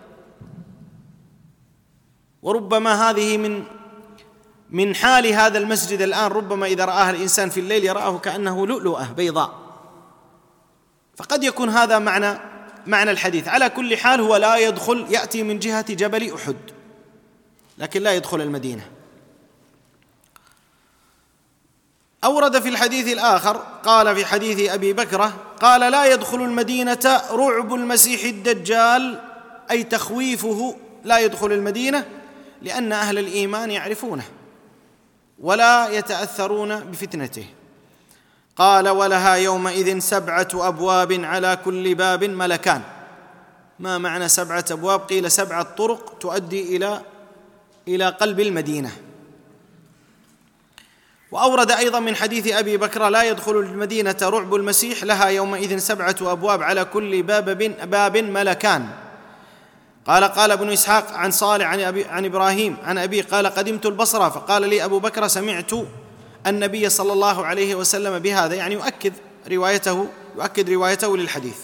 وربما هذه من من حال هذا المسجد الآن، ربما إذا رآه الإنسان في الليل يراه كأنه لؤلؤة بيضاء، فقد يكون هذا معنى معنى الحديث. على كل حال هو لا يدخل، يأتي من جهة جبل أحد لكن لا يدخل المدينة. أورد في الحديث الآخر قال في حديث أبي بكرة قال: لا يدخل المدينة رعب المسيح الدجال، أي تخويفه، لا يدخل المدينة لأن أهل الإيمان يعرفونه ولا يتأثرون بفتنته. قال: ولها يومئذ سبعة أبواب على كل باب ملكان. ما معنى سبعة أبواب؟ قيل سبعة طرق تؤدي إلى إلى قلب المدينة. وأورد أيضا من حديث أبي بكر: لا يدخل المدينة رعب المسيح، لها يومئذ سبعة أبواب على كل باب باب ملكان. قال قال ابن إسحاق عن صالح عن, أبي عن إبراهيم عن أبي قال: قدمت البصرة فقال لي أبو بكر: سمعت النبي صلى الله عليه وسلم بهذا، يعني يؤكد روايته يؤكد روايته للحديث.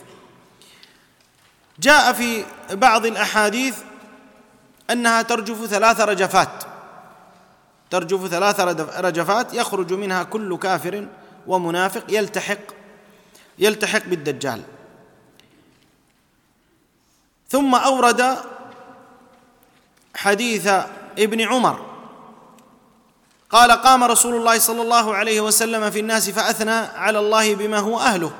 جاء في بعض الأحاديث أنها ترجف ثلاث رجفات ترجف ثلاث رجفات يخرج منها كل كافر ومنافق يلتحق يلتحق بالدجال. ثم أورد حديث ابن عمر قال: قام رسول الله صلى الله عليه وسلم في الناس فأثنى على الله بما هو أهله،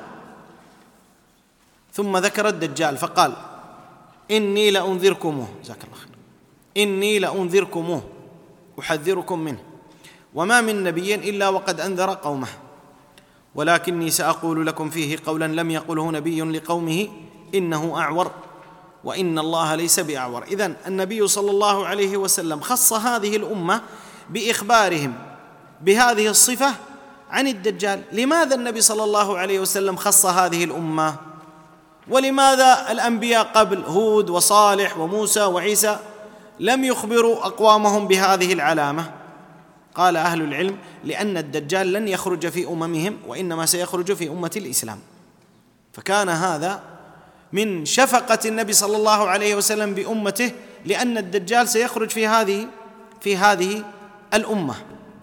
ثم ذكر الدجال فقال: إني لأنذركموه جزاك الله خير إني لأنذركموه أحذركم منه، وما من نبي إلا وقد أنذر قومه، ولكني سأقول لكم فيه قولا لم يقله نبي لقومه، إنه أعور وإن الله ليس بأعور. إذن النبي صلى الله عليه وسلم خص هذه الأمة بإخبارهم بهذه الصفة عن الدجال. لماذا النبي صلى الله عليه وسلم خص هذه الأمة ولماذا الأنبياء قبل هود وصالح وموسى وعيسى لم يخبروا أقوامهم بهذه العلامة؟ قال أهل العلم: لأن الدجال لن يخرج في أممهم، وإنما سيخرج في أمة الإسلام. فكان هذا من شفقة النبي صلى الله عليه وسلم بأمته، لأن الدجال سيخرج في هذه في هذه الأمة.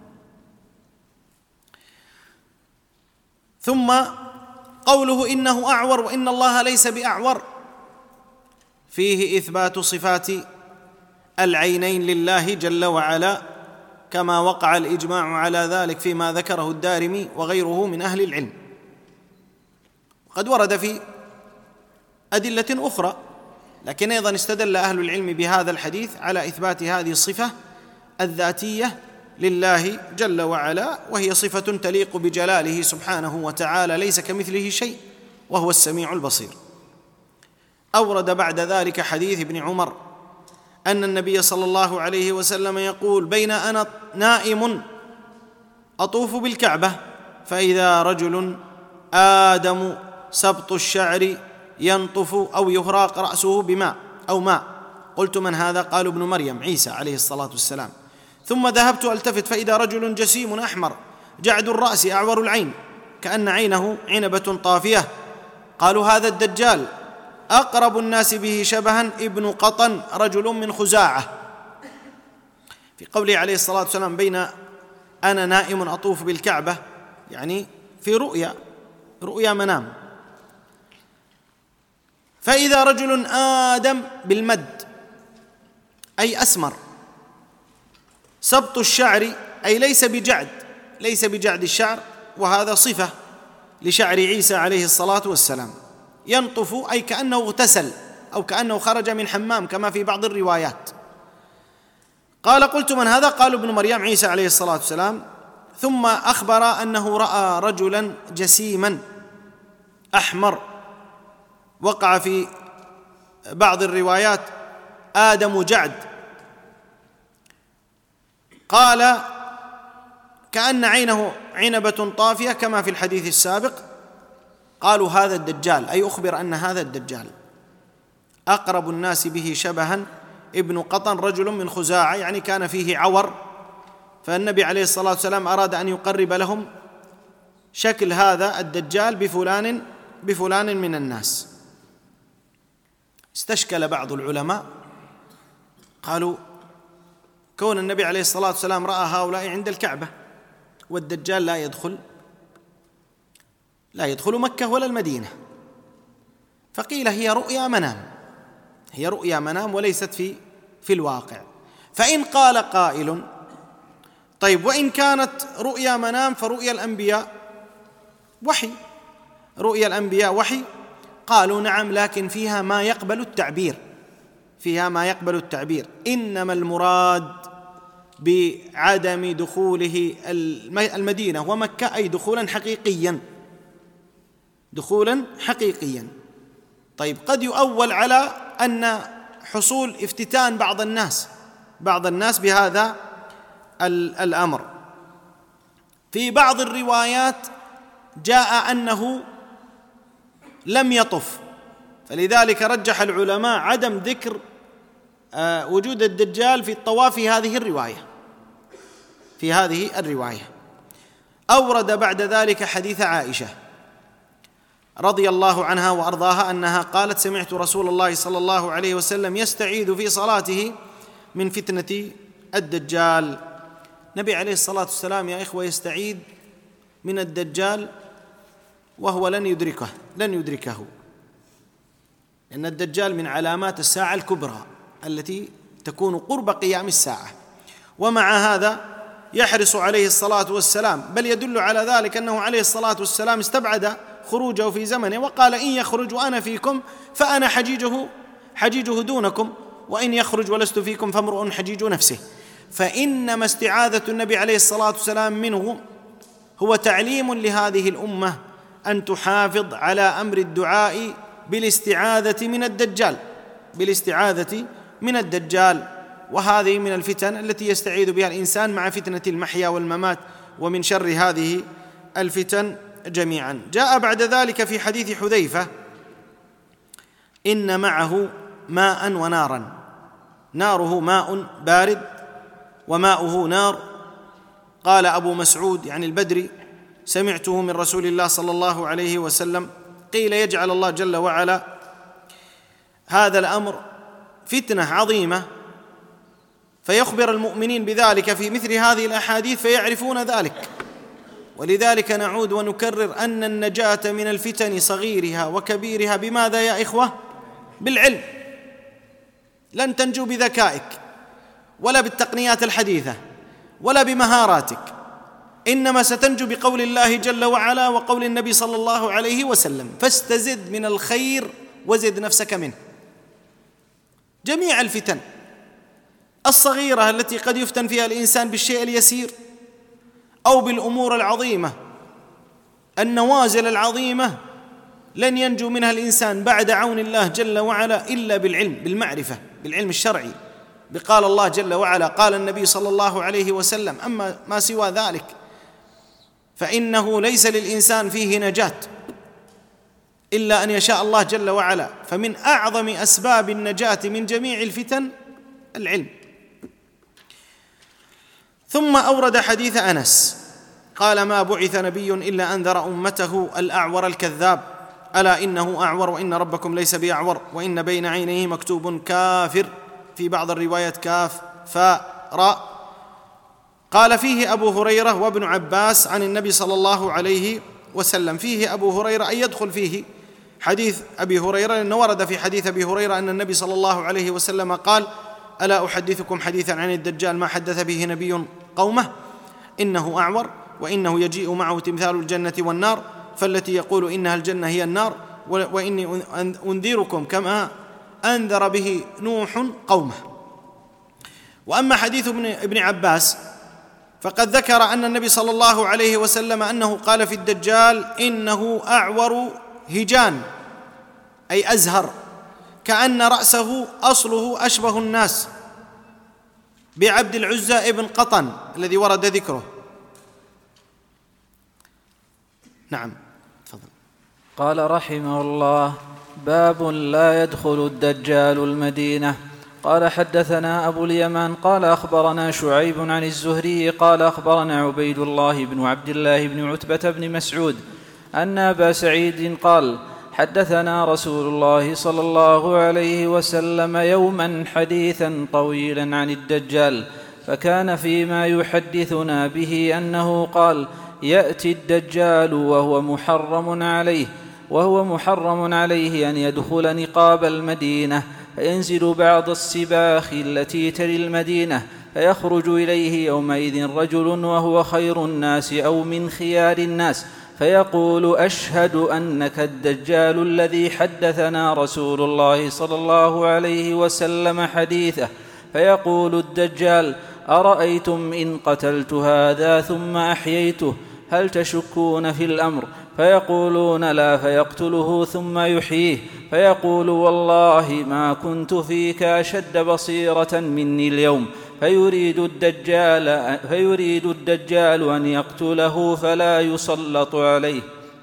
ثم قوله إنه أعور وإن الله ليس بأعور فيه إثبات صفات العينين لله جل وعلا، كما وقع الإجماع على ذلك فيما ذكره الدارمي وغيره من أهل العلم. وقد ورد في أدلة أخرى، لكن أيضا استدل أهل العلم بهذا الحديث على إثبات هذه الصفة الذاتية لله جل وعلا، وهي صفة تليق بجلاله سبحانه وتعالى، ليس كمثله شيء وهو السميع البصير. أورد بعد ذلك حديث ابن عمر أن النبي صلى الله عليه وسلم يقول: بين أنا نائم أطوف بالكعبة فإذا رجل آدم سبط الشعر ينطف أو يهراق رأسه بماء أو ماء، قلت: من هذا؟ قالوا: ابن مريم عيسى عليه الصلاة والسلام. ثم ذهبت ألتفت فإذا رجل جسيم أحمر جعد الرأس أعور العين كأن عينه عنبة طافية، قالوا: هذا الدجال، أقرب الناس به شبها ابن قطن رجل من خزاعة. في قوله عليه الصلاة والسلام: بين أنا نائم أطوف بالكعبة، يعني في رؤيا رؤيا منام. فإذا رجل آدم بالمد أي أسمر، سبط الشعر أي ليس بجعد ليس بجعد الشعر، وهذا صفة لشعر عيسى عليه الصلاة والسلام. ينطف أي كأنه اغتسل أو كأنه خرج من حمام كما في بعض الروايات. قال: قلت: من هذا؟ قالوا: ابن مريم عيسى عليه الصلاة والسلام. ثم أخبر أنه رأى رجلا جسيما أحمر، وقع في بعض الروايات آدم جعد، قال: كأن عينه عنبة طافية كما في الحديث السابق. قالوا: هذا الدجال، أي أخبر أن هذا الدجال. أقرب الناس به شبها ابن قطن رجل من خزاعة، يعني كان فيه عور، فالنبي عليه الصلاة والسلام أراد أن يقرب لهم شكل هذا الدجال بفلان بفلان من الناس. استشكل بعض العلماء، قالوا: كون النبي عليه الصلاة والسلام رأى هؤلاء عند الكعبة والدجال لا يدخل لا يدخل مكة ولا المدينة، فقيل هي رؤيا منام هي رؤيا منام وليست في في الواقع. فإن قال قائل: طيب، وإن كانت رؤيا منام فرؤيا الأنبياء وحي رؤيا الأنبياء وحي قالوا: نعم، لكن فيها ما يقبل التعبير فيها ما يقبل التعبير إنما المراد بعدم دخوله المدينة ومكة أي دخولا حقيقيا دخولا حقيقيا. طيب، قد يؤول على أن حصول افتتان بعض الناس بعض الناس بهذا الأمر. في بعض الروايات جاء أنه لم يطف، فلذلك رجح العلماء عدم ذكر وجود الدجال في الطواف في هذه الرواية في هذه الرواية. أورد بعد ذلك حديث عائشة رضي الله عنها وأرضاها أنها قالت: سمعت رسول الله صلى الله عليه وسلم يستعيذ في صلاته من فتنة الدجال. النبي عليه الصلاة والسلام يا إخوة يستعيذ من الدجال وهو لن يدركه لن يدركه لأن الدجال من علامات الساعة الكبرى التي تكون قرب قيام الساعة، ومع هذا يحرص عليه الصلاة والسلام، بل يدل على ذلك أنه عليه الصلاة والسلام استبعد خروجه في زمنه وقال: إن يخرج وأنا فيكم فأنا حجيجه حجيجه دونكم، وإن يخرج ولست فيكم فامرؤ حجيج نفسه. فإنما استعاذة النبي عليه الصلاة والسلام منه هو تعليم لهذه الأمة أن تحافظ على أمر الدعاء بالاستعاذة من الدجال بالاستعاذة من الدجال وهذه من الفتن التي يستعيذ بها الإنسان مع فتنة المحيا والممات ومن شر هذه الفتن جميعا. جاء بعد ذلك في حديث حذيفة إن معه ماء ونارا، ناره ماء بارد وماؤه نار. قال أبو مسعود يعني البدري: سمعته من رسول الله صلى الله عليه وسلم. قيل: يجعل الله جل وعلا هذا الأمر فتنة عظيمة فيخبر المؤمنين بذلك في مثل هذه الأحاديث فيعرفون ذلك. ولذلك نعود ونكرر أن النجاة من الفتن صغيرها وكبيرها بماذا يا إخوة؟ بالعلم. لن تنجو بذكائك ولا بالتقنيات الحديثة ولا بمهاراتك، إنما ستنجو بقول الله جل وعلا وقول النبي صلى الله عليه وسلم: فاستزد من الخير وزد نفسك منه. جميع الفتن الصغيرة التي قد يفتن فيها الإنسان بالشيء اليسير أو بالأمور العظيمة، النوازل العظيمة، لن ينجو منها الإنسان بعد عون الله جل وعلا إلا بالعلم، بالمعرفة، بالعلم الشرعي، بقال الله جل وعلا، قال النبي صلى الله عليه وسلم. أما ما سوى ذلك فإنه ليس للإنسان فيه نجاة إلا أن يشاء الله جل وعلا. فمن أعظم أسباب النجاة من جميع الفتن العلم. ثم أورد حديث أنس قال: ما بعث نبي إلا أنذر أمته الأعور الكذاب، ألا إنه أعور وإن ربكم ليس بأعور وإن بين عينيه مكتوب كافر، في بعض الروايات كاف فاء راء. قال: فيه أبو هريرة وابن عباس عن النبي صلى الله عليه وسلم. فيه أبو هريرة أي يدخل فيه حديث أبي هريرة، لأنه ورد في حديث أبي هريرة أن النبي صلى الله عليه وسلم قال: ألا أحدثكم حديثا عن الدجال ما حدث به نبي قومه، إنه أعور وإنه يجيء معه تمثال الجنة والنار، فالتي يقول إنها الجنة هي النار، وإني أنذركم كما أنذر به نوح قومه. وأما حديث ابن عباس فقد ذكر أن النبي صلى الله عليه وسلم أنه قال في الدجال: إنه أعور هجان، أي أزهر، كأن رأسه أصله أشبه الناس بعبد العزى ابن قطن الذي ورد ذكره. نعم تفضل. قال رحمه الله: باب لا يدخل الدجال المدينة. قال: حدثنا أبو اليمان قال أخبرنا شعيب عن الزهري قال أخبرنا عبيد الله بن عبد الله بن عتبة بن مسعود أن أبا سعيد قال: حدثنا رسول الله صلى الله عليه وسلم يوما حديثا طويلا عن الدجال، فكان فيما يحدثنا به أنه قال: يأتي الدجال وهو محرم عليه وهو محرم عليه أن يدخل نقاب المدينة، فينزل بعض السباخ التي تلي المدينة، فيخرج إليه يومئذ رجل وهو خير الناس أو من خيار الناس، فيقول: أشهد أنك الدجال الذي حدثنا رسول الله صلى الله عليه وسلم حديثه. فيقول الدجال: أرأيتم إن قتلت هذا ثم أحييته هل تشكون في الأمر؟ فيقولون: لا. فيقتله ثم يحييه، فيقول: والله ما كنت فيك أشد بصيرة مني اليوم. فيريد الدجال, فيريد الدجال أن يقتله فلا يسلط عليه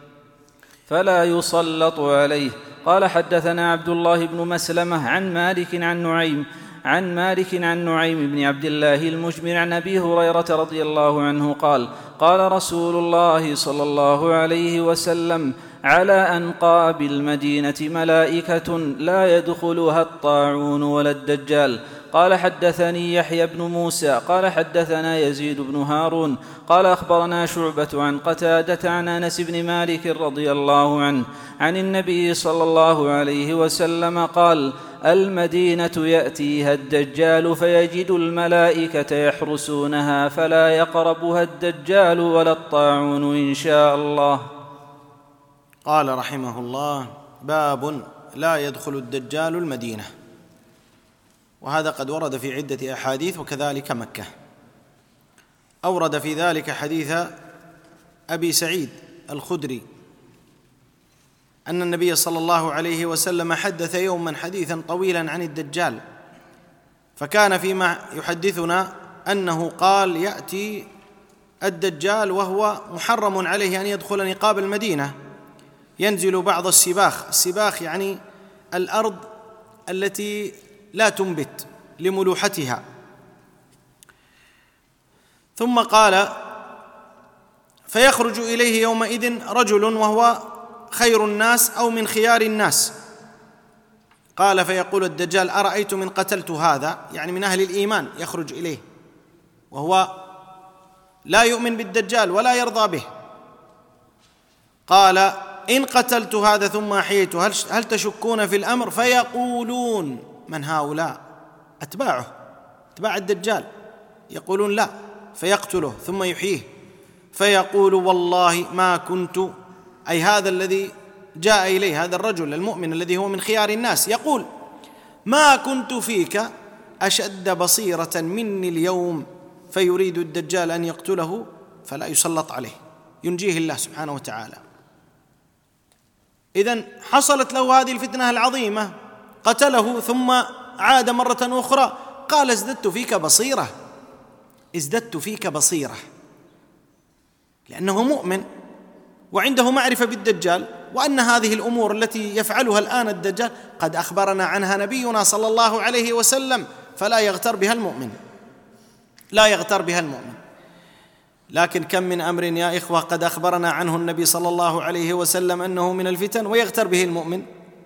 فلا يسلط عليه. قال: حدثنا عبد الله بن مسلمة عن مالك عن نعيم عن مالك عن نعيم بن عبد الله المجمر عن أبي هريرة رضي الله عنه قال: قال رسول الله صلى الله عليه وسلم: على أنقاب المدينة ملائكة لا يدخلها الطاعون ولا الدجال. قال: حدثني يحيى بن موسى قال: حدثنا يزيد بن هارون قال: أخبرنا شعبة عن قتادة عن أنس بن مالك رضي الله عنه عن النبي صلى الله عليه وسلم قال: المدينة يأتيها الدجال فيجد الملائكة يحرسونها فلا يقربها الدجال ولا الطاعون إن شاء الله. قال رحمه الله: باب لا يدخل الدجال المدينة. وهذا قد ورد في عدة أحاديث وكذلك مكة. أورد في ذلك حديث أبي سعيد الخدري أن النبي صلى الله عليه وسلم حدث يوما حديثا طويلا عن الدجال، فكان فيما يحدثنا أنه قال: يأتي الدجال وهو محرم عليه أن يدخل نقاب المدينة، ينزل بعض السباخ. السباخ يعني الأرض التي لا تنبت لملوحتها. ثم قال: فيخرج إليه يومئذ رجل وهو خير الناس أو من خيار الناس. قال: فيقول الدجال: أرأيت من قتلت هذا، يعني من أهل الإيمان، يخرج إليه وهو لا يؤمن بالدجال ولا يرضى به. قال: إن قتلت هذا ثم أحييته هل تشكون في الأمر؟ فيقولون: من هؤلاء؟ أتباعه، أتباع الدجال، يقولون: لا. فيقتله ثم يحييه، فيقول: والله ما كنت، أي هذا الذي جاء إليه، هذا الرجل المؤمن الذي هو من خيار الناس، يقول: ما كنت فيك أشد بصيرة مني اليوم. فيريد الدجال أن يقتله فلا يسلط عليه، ينجيه الله سبحانه وتعالى. إذن حصلت له هذه الفتنة العظيمة، قتله ثم عاد مرة أخرى، قال: ازددت فيك بصيرة، ازددت فيك بصيرة، لأنه مؤمن وعنده معرفة بالدجال، وأن هذه الأمور التي يفعلها الآن الدجال قد أخبرنا عنها نبينا صلى الله عليه وسلم، فلا يغتر بها المؤمن، لا يغتر بها المؤمن. لكن كم من أمر يا إخوة قد أخبرنا عنه النبي صلى الله عليه وسلم أنه من الفتن ويغتر به المؤمن.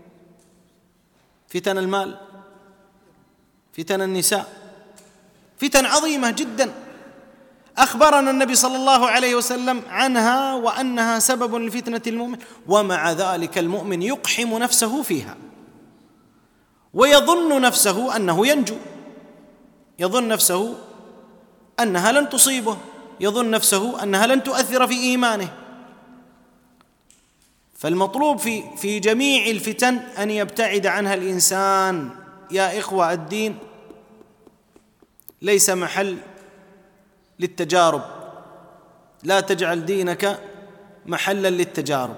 فتن المال، فتن النساء، فتن عظيمة جدا أخبرنا النبي صلى الله عليه وسلم عنها وأنها سبب لفتنة المؤمن، ومع ذلك المؤمن يقحم نفسه فيها ويظن نفسه أنه ينجو، يظن نفسه أنها لن تصيبه، يظن نفسه أنها لن تؤثر في إيمانه. فالمطلوب في في جميع الفتن أن يبتعد عنها الإنسان. يا إخوة، الدين ليس محل للتجارب، لا تجعل دينك محلا للتجارب،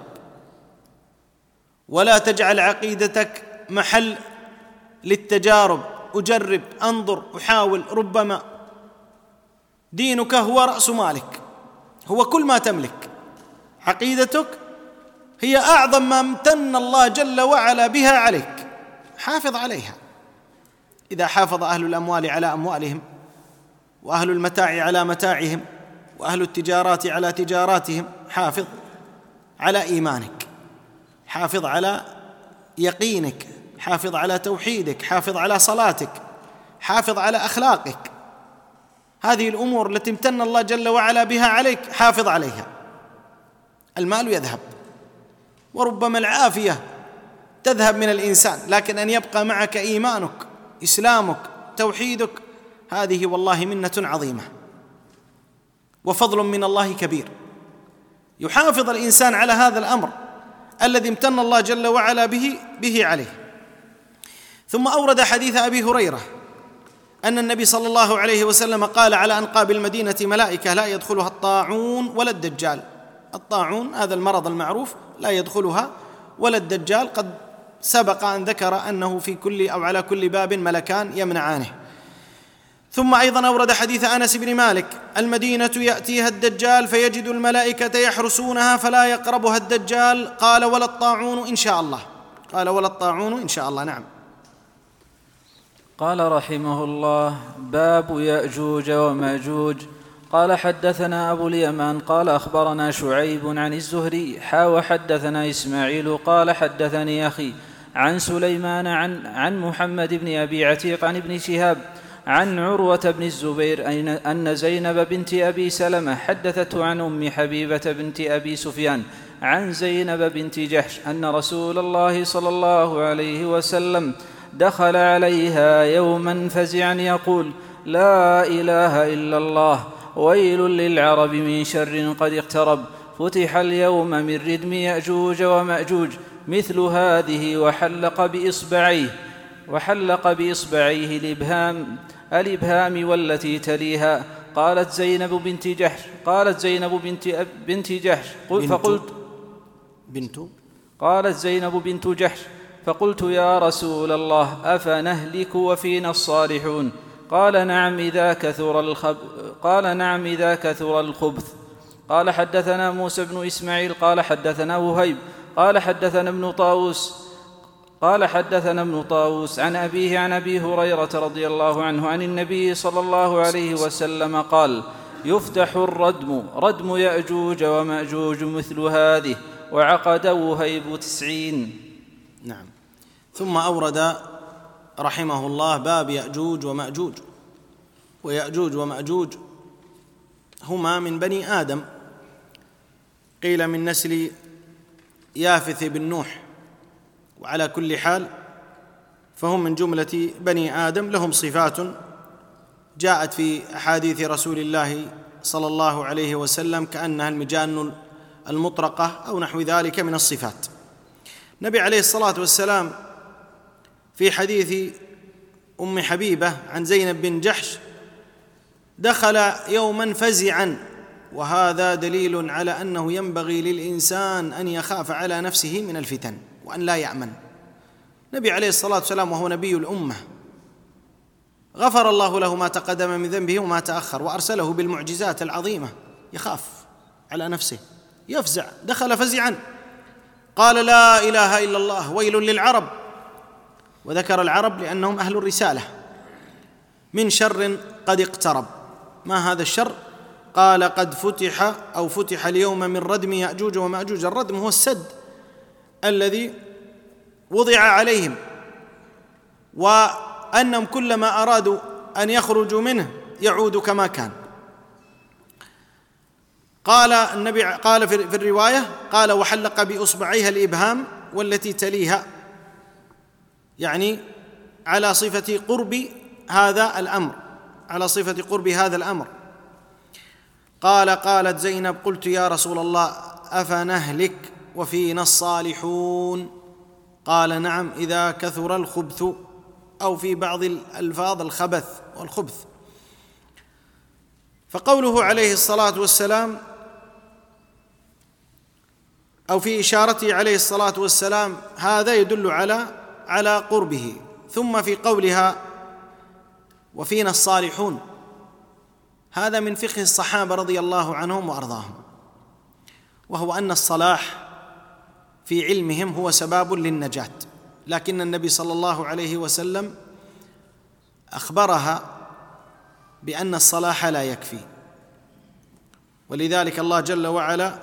ولا تجعل عقيدتك محل للتجارب. أجرب، أنظر، أحاول، ربما. دينك هو رأس مالك، هو كل ما تملك. عقيدتك هي أعظم ما امتن الله جل وعلا بها عليك، حافظ عليها. إذا حافظ أهل الأموال على أموالهم، وأهل المتاع على متاعهم، وأهل التجارات على تجاراتهم، حافظ على إيمانك، حافظ على يقينك، حافظ على توحيدك، حافظ على صلاتك، حافظ على أخلاقك. هذه الأمور التي امتن الله جل وعلا بها عليك حافظ عليها. المال يذهب، وربما العافية تذهب من الإنسان، لكن أن يبقى معك إيمانك، إسلامك، توحيدك، هذه والله منة عظيمة وفضل من الله كبير. يحافظ الإنسان على هذا الأمر الذي امتن الله جل وعلا به به عليه. ثم أورد حديث أبي هريرة أن النبي صلى الله عليه وسلم قال: على أنقاب المدينة ملائكة لا يدخلها الطاعون ولا الدجال. الطاعون هذا المرض المعروف لا يدخلها ولا الدجال. قد سبق أن ذكر أنه في كل أو على كل باب ملكان يمنعانه. ثم أيضا أورد حديث أنس بن مالك: المدينة يأتيها الدجال فيجد الملائكة يحرسونها فلا يقربها الدجال. قال: ولا الطاعون إن شاء الله. قال: ولا الطاعون إن شاء الله. نعم. قال رحمه الله: باب يأجوج ومأجوج. قال: حدثنا أبو اليمان قال أخبرنا شعيب عن الزهري حا وحدثنا إسماعيل قال حدثني أخي عن سليمان عن, عن محمد بن أبي عتيق عن ابن شهاب عن عروة بن الزبير أن زينب بنت أبي سلمة حدثته عن أم حبيبة بنت أبي سفيان عن زينب بنت جحش أن رسول الله صلى الله عليه وسلم دخل عليها يوما فزعا يقول: لا إله إلا الله، ويل للعرب من شر قد اقترب، فتح اليوم من ردم يأجوج ومأجوج مثل هذه، وحلق بإصبعيه وحلق بإصبعيه الإبهام الإبهام والتي تليها. قالت زينب بنت جحش قالت زينب بنت بنت جحش فقلت بنت قالت زينب بنت جحش فقلت: يا رسول الله، أفنهلك وفينا الصالحون؟ قال: نعم إذا كثر الخب قال نعم إذا كثر الخبث. قال: حدثنا موسى بن إسماعيل قال حدثنا وهيب قال حدثنا ابن طاووس قال حدثنا ابن طاووس عن أبيه عن أبي هريرة رضي الله عنه عن النبي صلى الله عليه وسلم قال: يفتح الردم ردم يأجوج ومأجوج مثل هذه، وعقد وهيب تسعين. نعم. ثم أورد رحمه الله باب يأجوج ومأجوج. ويأجوج ومأجوج هما من بني آدم، قيل من نسل يافث بن نوح، وعلى كل حال فهم من جملة بني آدم، لهم صفات جاءت في أحاديث رسول الله صلى الله عليه وسلم كأنها المجان المطرقة أو نحو ذلك من الصفات. النبي عليه الصلاة والسلام في حديث أم حبيبة عن زينب بن جحش دخل يوما فزعا، وهذا دليل على أنه ينبغي للإنسان أن يخاف على نفسه من الفتن وأن لا يأمن. النبي عليه الصلاة والسلام وهو نبي الأمة غفر الله له ما تقدم من ذنبه وما تأخر، وأرسله بالمعجزات العظيمة، يخاف على نفسه، يفزع، دخل فزعا قال: لا إله إلا الله، ويل للعرب. وذكر العرب لأنهم أهل الرسالة، من شر قد اقترب. ما هذا الشر؟ قال: قد فتح أو فتح اليوم من ردم يأجوج ومأجوج. الردم هو السد الذي وضع عليهم، وأنهم كلما أرادوا أن يخرجوا منه يعود كما كان. قال النبي قال في الرواية قال: وحلق بإصبعيها الإبهام والتي تليها، يعني على صفة قرب هذا الأمر، على صفة قرب هذا الأمر. قال: قالت زينب: قلت يا رسول الله أفنهلك وفينا الصالحون؟ قال: نعم، إذا كثر الخبث، أو في بعض الألفاظ الخبث والخبث. فقوله عليه الصلاة والسلام أو في إشارته عليه الصلاة والسلام هذا يدل على على قربه. ثم في قولها وفينا الصالحون، هذا من فقه الصحابة رضي الله عنهم وأرضاهم، وهو أن الصلاح في علمهم هو سباب للنجاة، لكن النبي صلى الله عليه وسلم أخبرها بأن الصلاح لا يكفي، ولذلك الله جل وعلا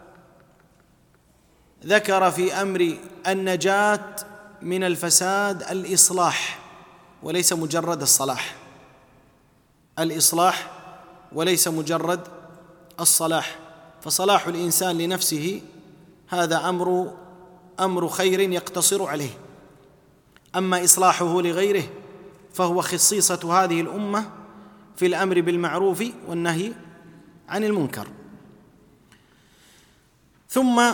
ذكر في أمر النجاة من الفساد الإصلاح وليس مجرد الصلاح، الإصلاح وليس مجرد الصلاح. فصلاح الإنسان لنفسه هذا أمر أمر خير يقتصر عليه، أما إصلاحه لغيره فهو خصيصة هذه الأمة في الأمر بالمعروف والنهي عن المنكر. ثم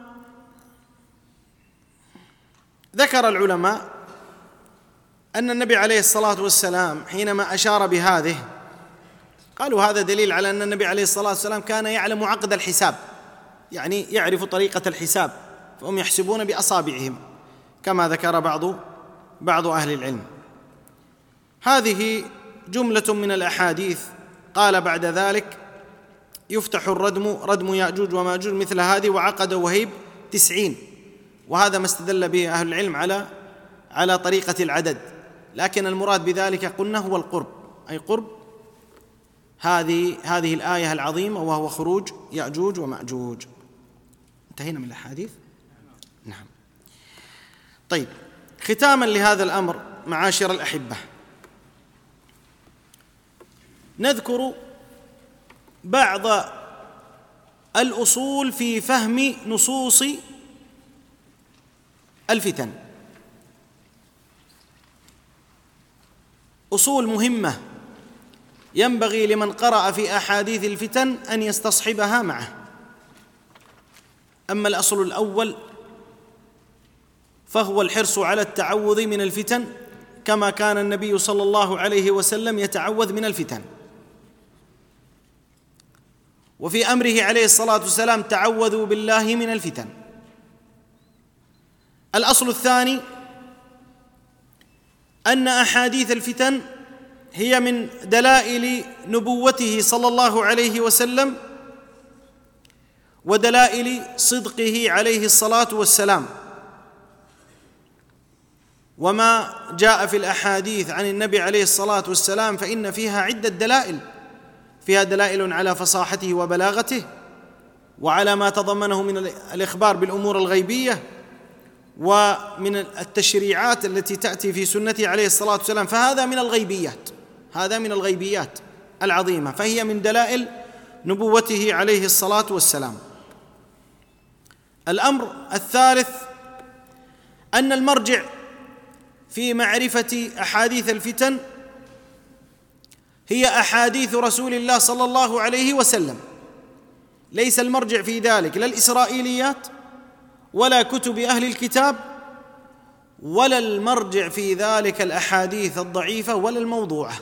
ذكر العلماء أن النبي عليه الصلاة والسلام حينما أشار بهذه قالوا هذا دليل على أن النبي عليه الصلاة والسلام كان يعلم عقد الحساب، يعني يعرف طريقة الحساب، فهم يحسبون بأصابعهم كما ذكر بعض بعض أهل العلم. هذه جملة من الأحاديث. قال بعد ذلك: يفتح الردم ردم يأجوج ومأجوج مثل هذه، وعقد وهيب تسعين. وهذا ما استدل به أهل العلم على على طريقة العدد، لكن المراد بذلك قلنا هو القرب، أي قرب هذه هذه الآية العظيمة، وهو خروج يأجوج ومأجوج. انتهينا من الأحاديث؟ نعم. طيب، ختاما لهذا الأمر معاشر الأحبة، نذكر بعض الأصول في فهم نصوص الفتن، أصول مهمة ينبغي لمن قرأ في أحاديث الفتن أن يستصحبها معه. أما الأصل الأول فهو الحرص على التعوذ من الفتن، كما كان النبي صلى الله عليه وسلم يتعوذ من الفتن، وفي أمره عليه الصلاة والسلام تعوذوا بالله من الفتن. الأصل الثاني أن أحاديث الفتن هي من دلائل نبوته صلى الله عليه وسلم ودلائل صدقه عليه الصلاة والسلام، وما جاء في الأحاديث عن النبي عليه الصلاة والسلام فإن فيها عدة دلائل، فيها دلائل على فصاحته وبلاغته، وعلى ما تضمنه من الإخبار بالأمور الغيبية، ومن التشريعات التي تأتي في سنته عليه الصلاة والسلام، فهذا من الغيبيات، هذا من الغيبيات العظيمة، فهي من دلائل نبوته عليه الصلاة والسلام. الأمر الثالث أن المرجع في معرفة أحاديث الفتن هي أحاديث رسول الله صلى الله عليه وسلم، ليس المرجع في ذلك لا الإسرائيليات ولا كتب أهل الكتاب، ولا المرجع في ذلك الأحاديث الضعيفة ولا الموضوعة.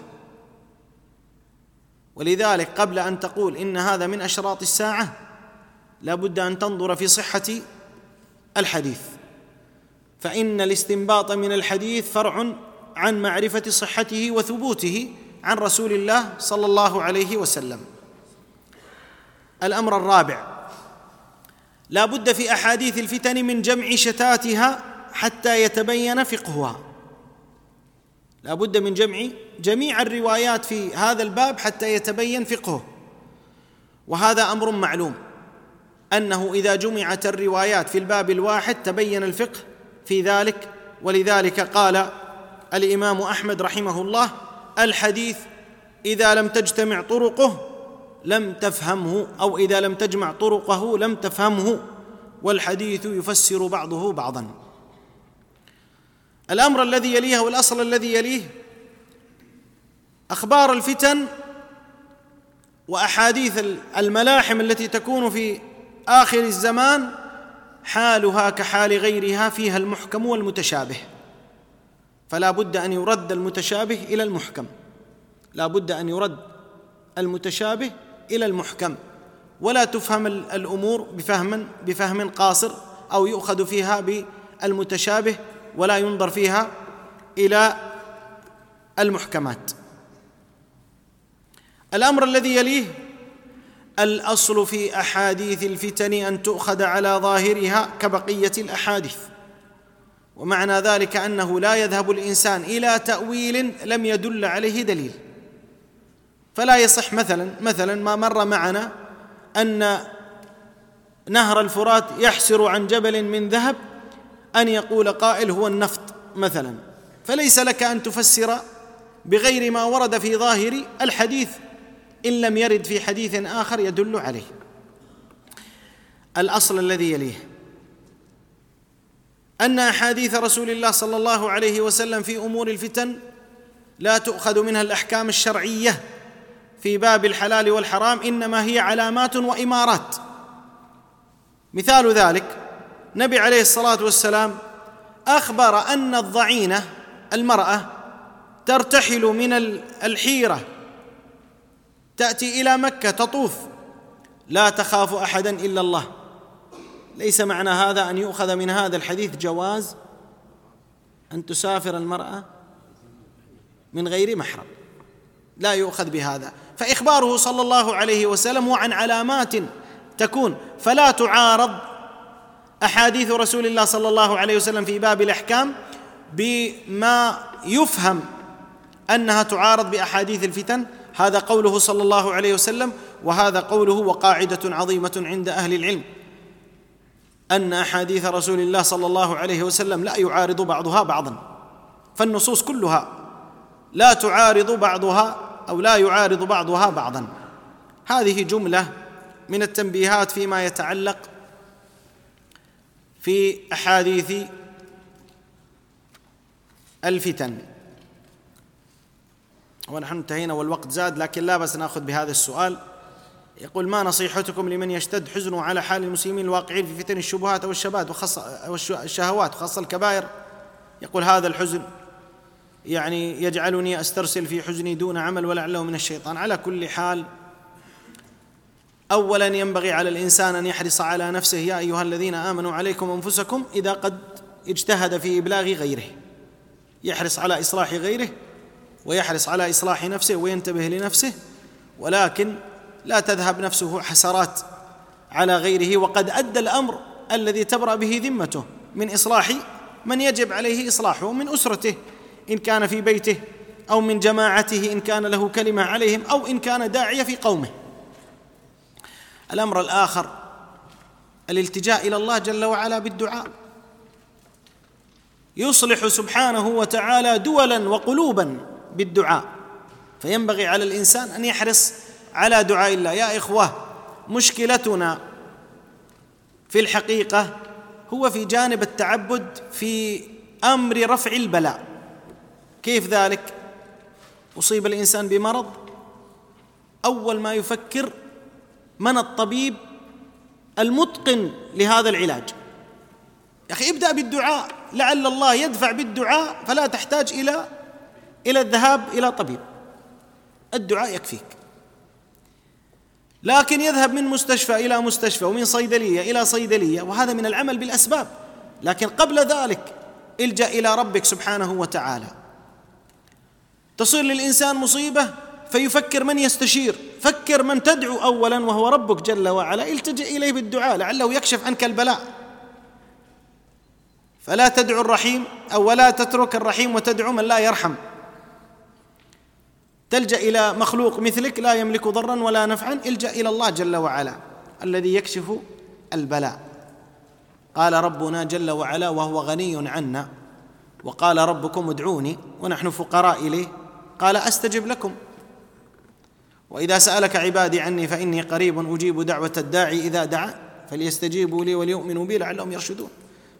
ولذلك قبل أن تقول إن هذا من أشراط الساعة لا بد أن تنظر في صحة الحديث، فإن الاستنباط من الحديث فرع عن معرفة صحته وثبوته عن رسول الله صلى الله عليه وسلم. الأمر الرابع، لا بد في أحاديث الفتن من جمع شتاتها حتى يتبين فقهها، لا بد من جمع جميع الروايات في هذا الباب حتى يتبين فقهه، وهذا أمر معلوم أنه إذا جمعت الروايات في الباب الواحد تبين الفقه في ذلك. ولذلك قال الإمام أحمد رحمه الله: الحديث إذا لم تجتمع طرقه لم تفهمه، أو إذا لم تجمع طرقه لم تفهمه، والحديث يفسر بعضه بعضا. الأمر الذي يليه والأصل الذي يليه أخبار الفتن وأحاديث الملاحم التي تكون في آخر الزمان حالها كحال غيرها، فيها المحكم والمتشابه، فلا بد أن يرد المتشابه إلى المحكم، لا بد أن يرد المتشابه إلى المحكم، ولا تفهم الأمور بفهم بفهم قاصر، أو يؤخذ فيها بالمتشابه ولا ينظر فيها إلى المحكمات. الأمر الذي يليه الأصل في أحاديث الفتن أن تؤخذ على ظاهرها كبقية الأحاديث، ومعنى ذلك أنه لا يذهب الإنسان إلى تأويل لم يدل عليه دليل. فلا يصح مثلا مثلا ما مر معنا أن نهر الفرات يحسر عن جبل من ذهب أن يقول قائل هو النفط مثلا، فليس لك أن تفسر بغير ما ورد في ظاهر الحديث إن لم يرد في حديث آخر يدل عليه. الأصل الذي يليه أن أحاديث رسول الله صلى الله عليه وسلم في أمور الفتن لا تؤخذ منها الأحكام الشرعية في باب الحلال والحرام، إنما هي علامات وإمارات. مثال ذلك النبي عليه الصلاة والسلام أخبر أن الضعينة المرأة ترتحل من الحيرة تأتي إلى مكة تطوف لا تخاف أحدا إلا الله. ليس معنى هذا أن يؤخذ من هذا الحديث جواز أن تسافر المرأة من غير محرم، لا يؤخذ بهذا، فإخباره صلى الله عليه وسلم هو عن علامات تكون، فلا تعارض أحاديث رسول الله صلى الله عليه وسلم في باب الأحكام بما يفهم أنها تعارض بأحاديث الفتن. هذا قوله صلى الله عليه وسلم، وهذا قوله وقاعدة عظيمة عند أهل العلم أن أحاديث رسول الله صلى الله عليه وسلم لا يعارض بعضها بعضا، فالنصوص كلها لا تعارض بعضها أو لا يعارض بعضها بعضا. هذه جملة من التنبيهات فيما يتعلق في أحاديث الفتن. ونحن انتهينا والوقت زاد، لكن لا بس نأخذ بهذا السؤال. يقول: ما نصيحتكم لمن يشتد حزنه على حال المسلمين الواقعين في فتن الشبهات أو الشبهات وخاصة الشهوات وخاصة الكبائر؟ يقول: هذا الحزن يعني يجعلني أسترسل في حزني دون عمل ولعله من الشيطان. على كل حال، أولا ينبغي على الإنسان أن يحرص على نفسه: يا أيها الذين آمنوا عليكم أنفسكم، إذا قد اجتهد في إبلاغ غيره يحرص على إصلاح غيره ويحرص على إصلاح نفسه وينتبه لنفسه، ولكن لا تذهب نفسه حسرات على غيره، وقد أدى الأمر الذي تبرأ به ذمته من إصلاح من يجب عليه إصلاحه من أسرته إن كان في بيته، أو من جماعته إن كان له كلمة عليهم، أو إن كان داعية في قومه. الأمر الآخر الالتجاء إلى الله جل وعلا بالدعاء. يصلح سبحانه وتعالى دولا وقلوبا بالدعاء، فينبغي على الإنسان أن يحرص على دعاء الله. يا إخوة، مشكلتنا في الحقيقة هو في جانب التعبد في أمر رفع البلاء. كيف ذلك؟ أصيب الإنسان بمرض، أول ما يفكر من الطبيب المتقن لهذا العلاج. يا أخي ابدأ بالدعاء، لعل الله يدفع بالدعاء فلا تحتاج إلى إلى الذهاب إلى طبيب، الدعاء يكفيك. لكن يذهب من مستشفى إلى مستشفى ومن صيدلية إلى صيدلية، وهذا من العمل بالأسباب، لكن قبل ذلك الجأ إلى ربك سبحانه وتعالى. تصير للإنسان مصيبة فيفكر من يستشير، فكر من تدعو أولا وهو ربك جل وعلا، التجئ إليه بالدعاء لعله يكشف عنك البلاء. فلا تدعو الرحيم أو ولا تترك الرحيم وتدعو من لا يرحم. تلجأ إلى مخلوق مثلك لا يملك ضرا ولا نفعا، الجأ إلى الله جل وعلا الذي يكشف البلاء. قال ربنا جل وعلا وهو غني عنا، وقال ربكم ادعوني ونحن فقراء إليه، قال أستجب لكم. وإذا سألك عبادي عني فإني قريب أجيب دعوة الداعي إذا دعا فليستجيبوا لي وليؤمنوا بي لعلهم يرشدون.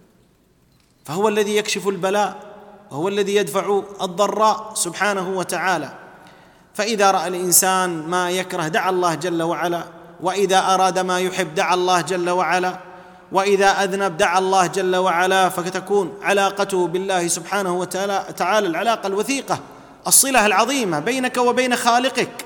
فهو الذي يكشف البلاء، وهو الذي يدفع الضراء سبحانه وتعالى. فإذا رأى الإنسان ما يكره دعا الله جل وعلا، وإذا أراد ما يحب دعا الله جل وعلا، وإذا أذنب دعا الله جل وعلا، فتكون علاقته بالله سبحانه وتعالى العلاقة الوثيقة، الصلة العظيمة بينك وبين خالقك،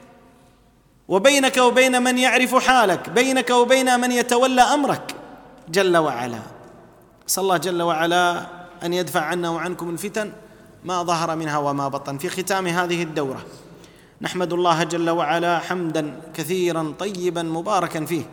وبينك وبين من يعرف حالك، بينك وبين من يتولى أمرك جل وعلا. صلى الله جل وعلا أن يدفع عنا وعنكم الفتن ما ظهر منها وما بطن. في ختام هذه الدورة نحمد الله جل وعلا حمدا كثيرا طيبا مباركا فيه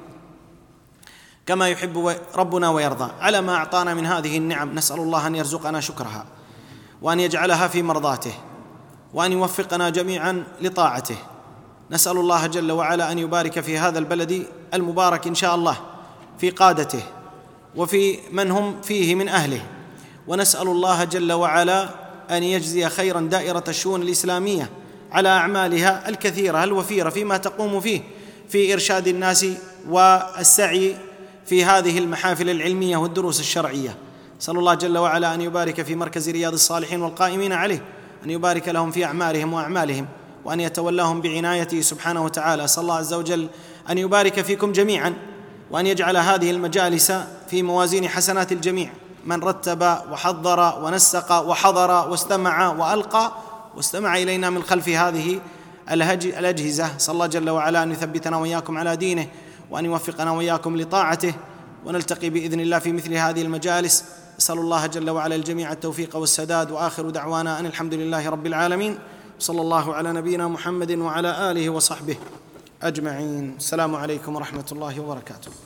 كما يحب ربنا ويرضى على ما أعطانا من هذه النعم. نسأل الله أن يرزقنا شكرها، وأن يجعلها في مرضاته، وأن يوفقنا جميعا لطاعته. نسأل الله جل وعلا أن يبارك في هذا البلد المبارك إن شاء الله، في قادته وفي من هم فيه من أهله. ونسأل الله جل وعلا أن يجزي خيرا دائرة الشؤون الإسلامية على أعمالها الكثيرة الوفيرة فيما تقوم فيه في إرشاد الناس والسعي في هذه المحافل العلمية والدروس الشرعية. نسأل الله جل وعلا أن يبارك في مركز رياض الصالحين والقائمين عليه، أن يبارك لهم في أعمالهم وأعمالهم، وأن يتولاهم بعنايته سبحانه وتعالى. أسأل الله عز وجل أن يبارك فيكم جميعا، وأن يجعل هذه المجالس في موازين حسنات الجميع، من رتب وحضر ونسق وحضر واستمع وألقى واستمع إلينا من خلف هذه الأجهزة. صلى الله جل وعلا أن يثبتنا وإياكم على دينه، وأن يوفقنا وإياكم لطاعته، ونلتقي بإذن الله في مثل هذه المجالس. أسأل الله جل وعلا الجميع التوفيق والسداد، وآخر دعوانا أن الحمد لله رب العالمين، صلى الله على نبينا محمد وعلى آله وصحبه أجمعين. السلام عليكم ورحمة الله وبركاته.